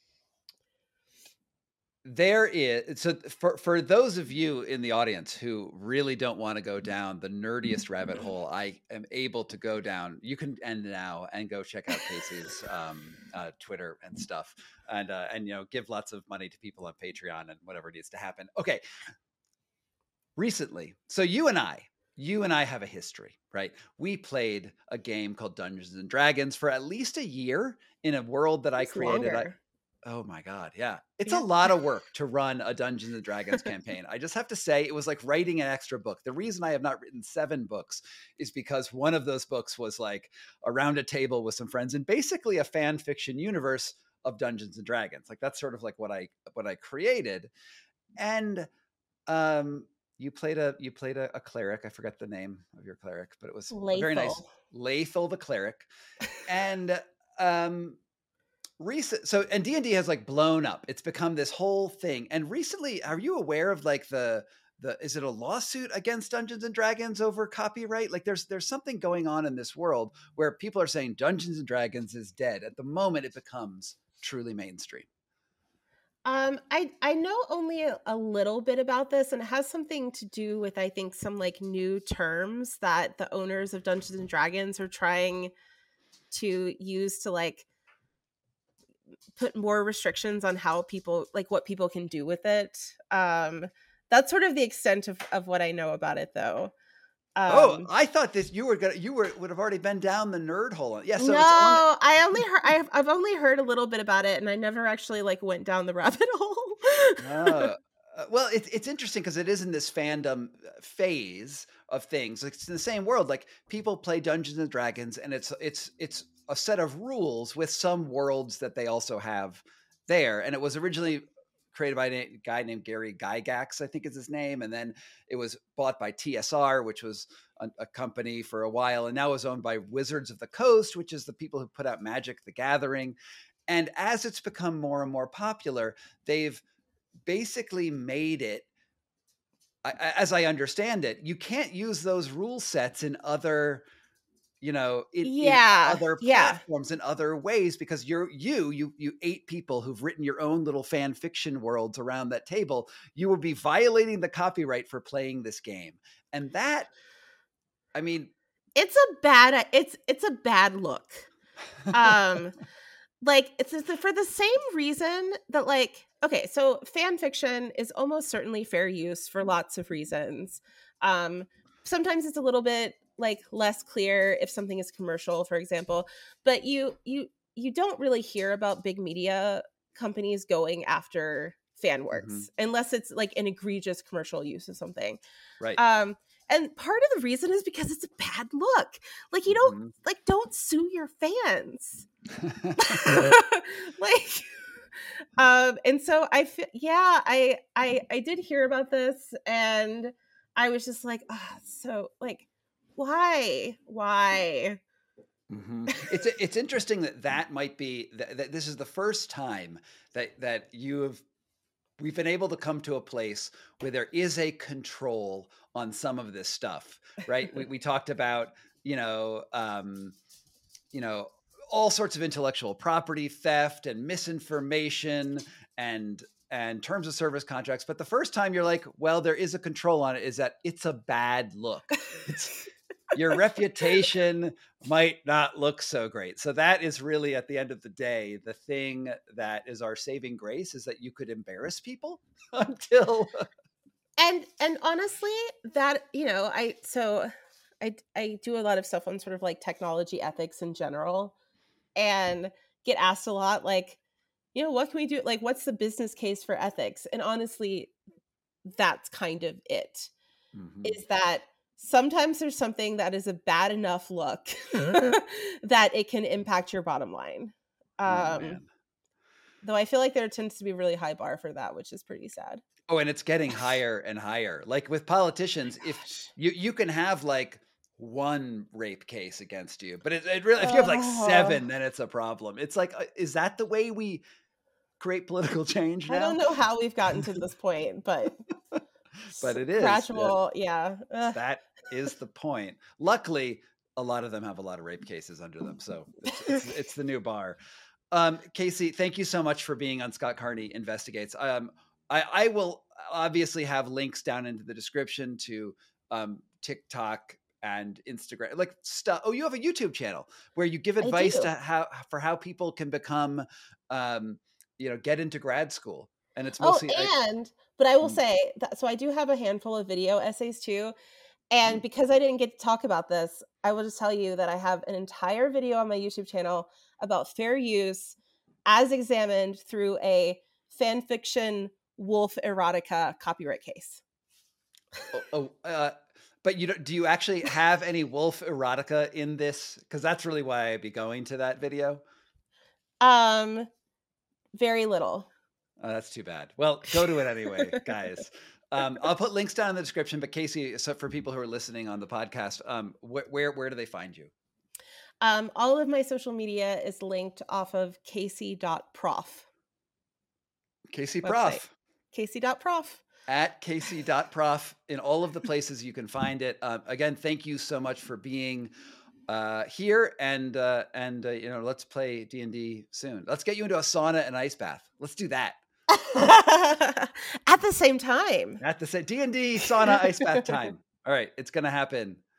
for those of you in the audience who really don't want to go down the nerdiest rabbit hole I am able to go down, you can end now and go check out Casey's Twitter and stuff, and give lots of money to people on Patreon and whatever needs to happen. Okay. Recently, so you and I have a history, right? We played a game called Dungeons and Dragons for at least a year in a world that I created. Oh my God. Yeah. It's a lot of work to run a Dungeons and Dragons campaign. I just have to say, it was like writing an extra book. The reason I have not written 7 books is because one of those books was, like, around a table with some friends and basically a fan fiction universe of Dungeons and Dragons. Like, that's sort of like what I created. And, you played a cleric. I forgot the name of your cleric, but it was very nice. Lathel the cleric. And, and D&D has, like, blown up. It's become this whole thing. And recently, are you aware of, like, is it a lawsuit against Dungeons and Dragons over copyright? Like, there's something going on in this world where people are saying Dungeons and Dragons is dead. At the moment it becomes truly mainstream. I know only a little bit about this, and it has something to do with, I think, some, like, new terms that the owners of Dungeons and Dragons are trying to use to, like, put more restrictions on how people, like, what people can do with it. That's sort of the extent of what I know about it, though. Oh, Um, I thought this would have already been down the nerd hole. Yeah, so no, it's on. I only heard I've only heard a little bit about it, and I never actually like went down the rabbit hole. Uh, well, it's interesting because it is in this fandom phase of things. Like, it's in the same world. Like, people play Dungeons and Dragons, and it's a set of rules with some worlds that they also have there. And it was originally created by a guy named Gary Gygax, I think is his name, and then it was bought by TSR, which was a company for a while, and now is owned by Wizards of the Coast, which is the people who put out Magic the Gathering. And as it's become more and more popular, they've basically made it, as I understand it, you can't use those rule sets in other, in Yeah, other yeah. platforms in other ways, because you 8 people who've written your own little fan fiction worlds around that table, you will be violating the copyright for playing this game. And that, I mean, It's a bad look. Like it's for the same reason that like okay, so fan fiction is almost certainly fair use for lots of reasons. Um Sometimes it's a little bit like less clear if something is commercial, for example, but you don't really hear about big media companies going after fan mhm, works unless it's like an egregious commercial use of something. right. Um, and part of the reason is because it's a bad look. Like you don't Mhm. like don't sue your fans. Like and so I feel yeah, I did hear about this and I was just like, oh, so like why? It's interesting that might be that this is the first time that we've been able to come to a place where there is a control on some of this stuff, right? We talked about, you know, um, you know, all sorts of intellectual property theft and misinformation and terms of service contracts. But the first time you're like, well, there is a control on it, is that it's a bad look. It's your reputation might not look so great. So that is really, at the end of the day, the thing that is our saving grace, is that you could embarrass people until And honestly, that I do a lot of stuff on sort of like technology ethics in general and get asked a lot like, what can we do? Like, what's the business case for ethics? And honestly, that's kind of it. Mhm. Is that sometimes there's something that is a bad enough look that it can impact your bottom line. Oh Um, man. though I feel like there tends to be a really high bar for that, which is pretty sad. Oh, and it's getting higher and higher. Like with politicians, if Gosh. you can have like one rape case against you, but it really, if you have like Oh, 7, then it's a problem. It's like, is that the way we create political change I don't now? know how we've gotten to this point, but But it is. gradual, yeah. Ugh. That is the point. Luckily, a lot of them have a lot of rape cases under them, so it's the new bar. Casey, thank you so much for being on Scott Carney Investigates. I will obviously have links down into the description to TikTok and Instagram, like stuff. Oh, you have a YouTube channel where you give I advice do. to how people can become, get into grad school, and it's Oh, mostly. but I will Mm, say that so I do have a handful of video essays too. And mm. because I didn't get to talk about this, I will just tell you that I have an entire video on my YouTube channel about fair use as examined through a fan fiction wolf erotica copyright case. But do you actually have any wolf erotica in this? Because that's really why I'd be going to that video. Um, very little. Oh, that's too bad. Well, go to it anyway, guys. I'll put links down in the description. But Casey, so for people who are listening on the podcast, where do they find you? All of my social media is linked off of casey.prof Casey website. Prof. Casey.prof. At casey.prof in all of the places you can find it. Again, thank you so much for being here, and let's play D&D soon. Let's get you into a sauna and ice bath. Let's do that. At the same time. At the same D&D sauna ice bath time. All right, it's gonna happen.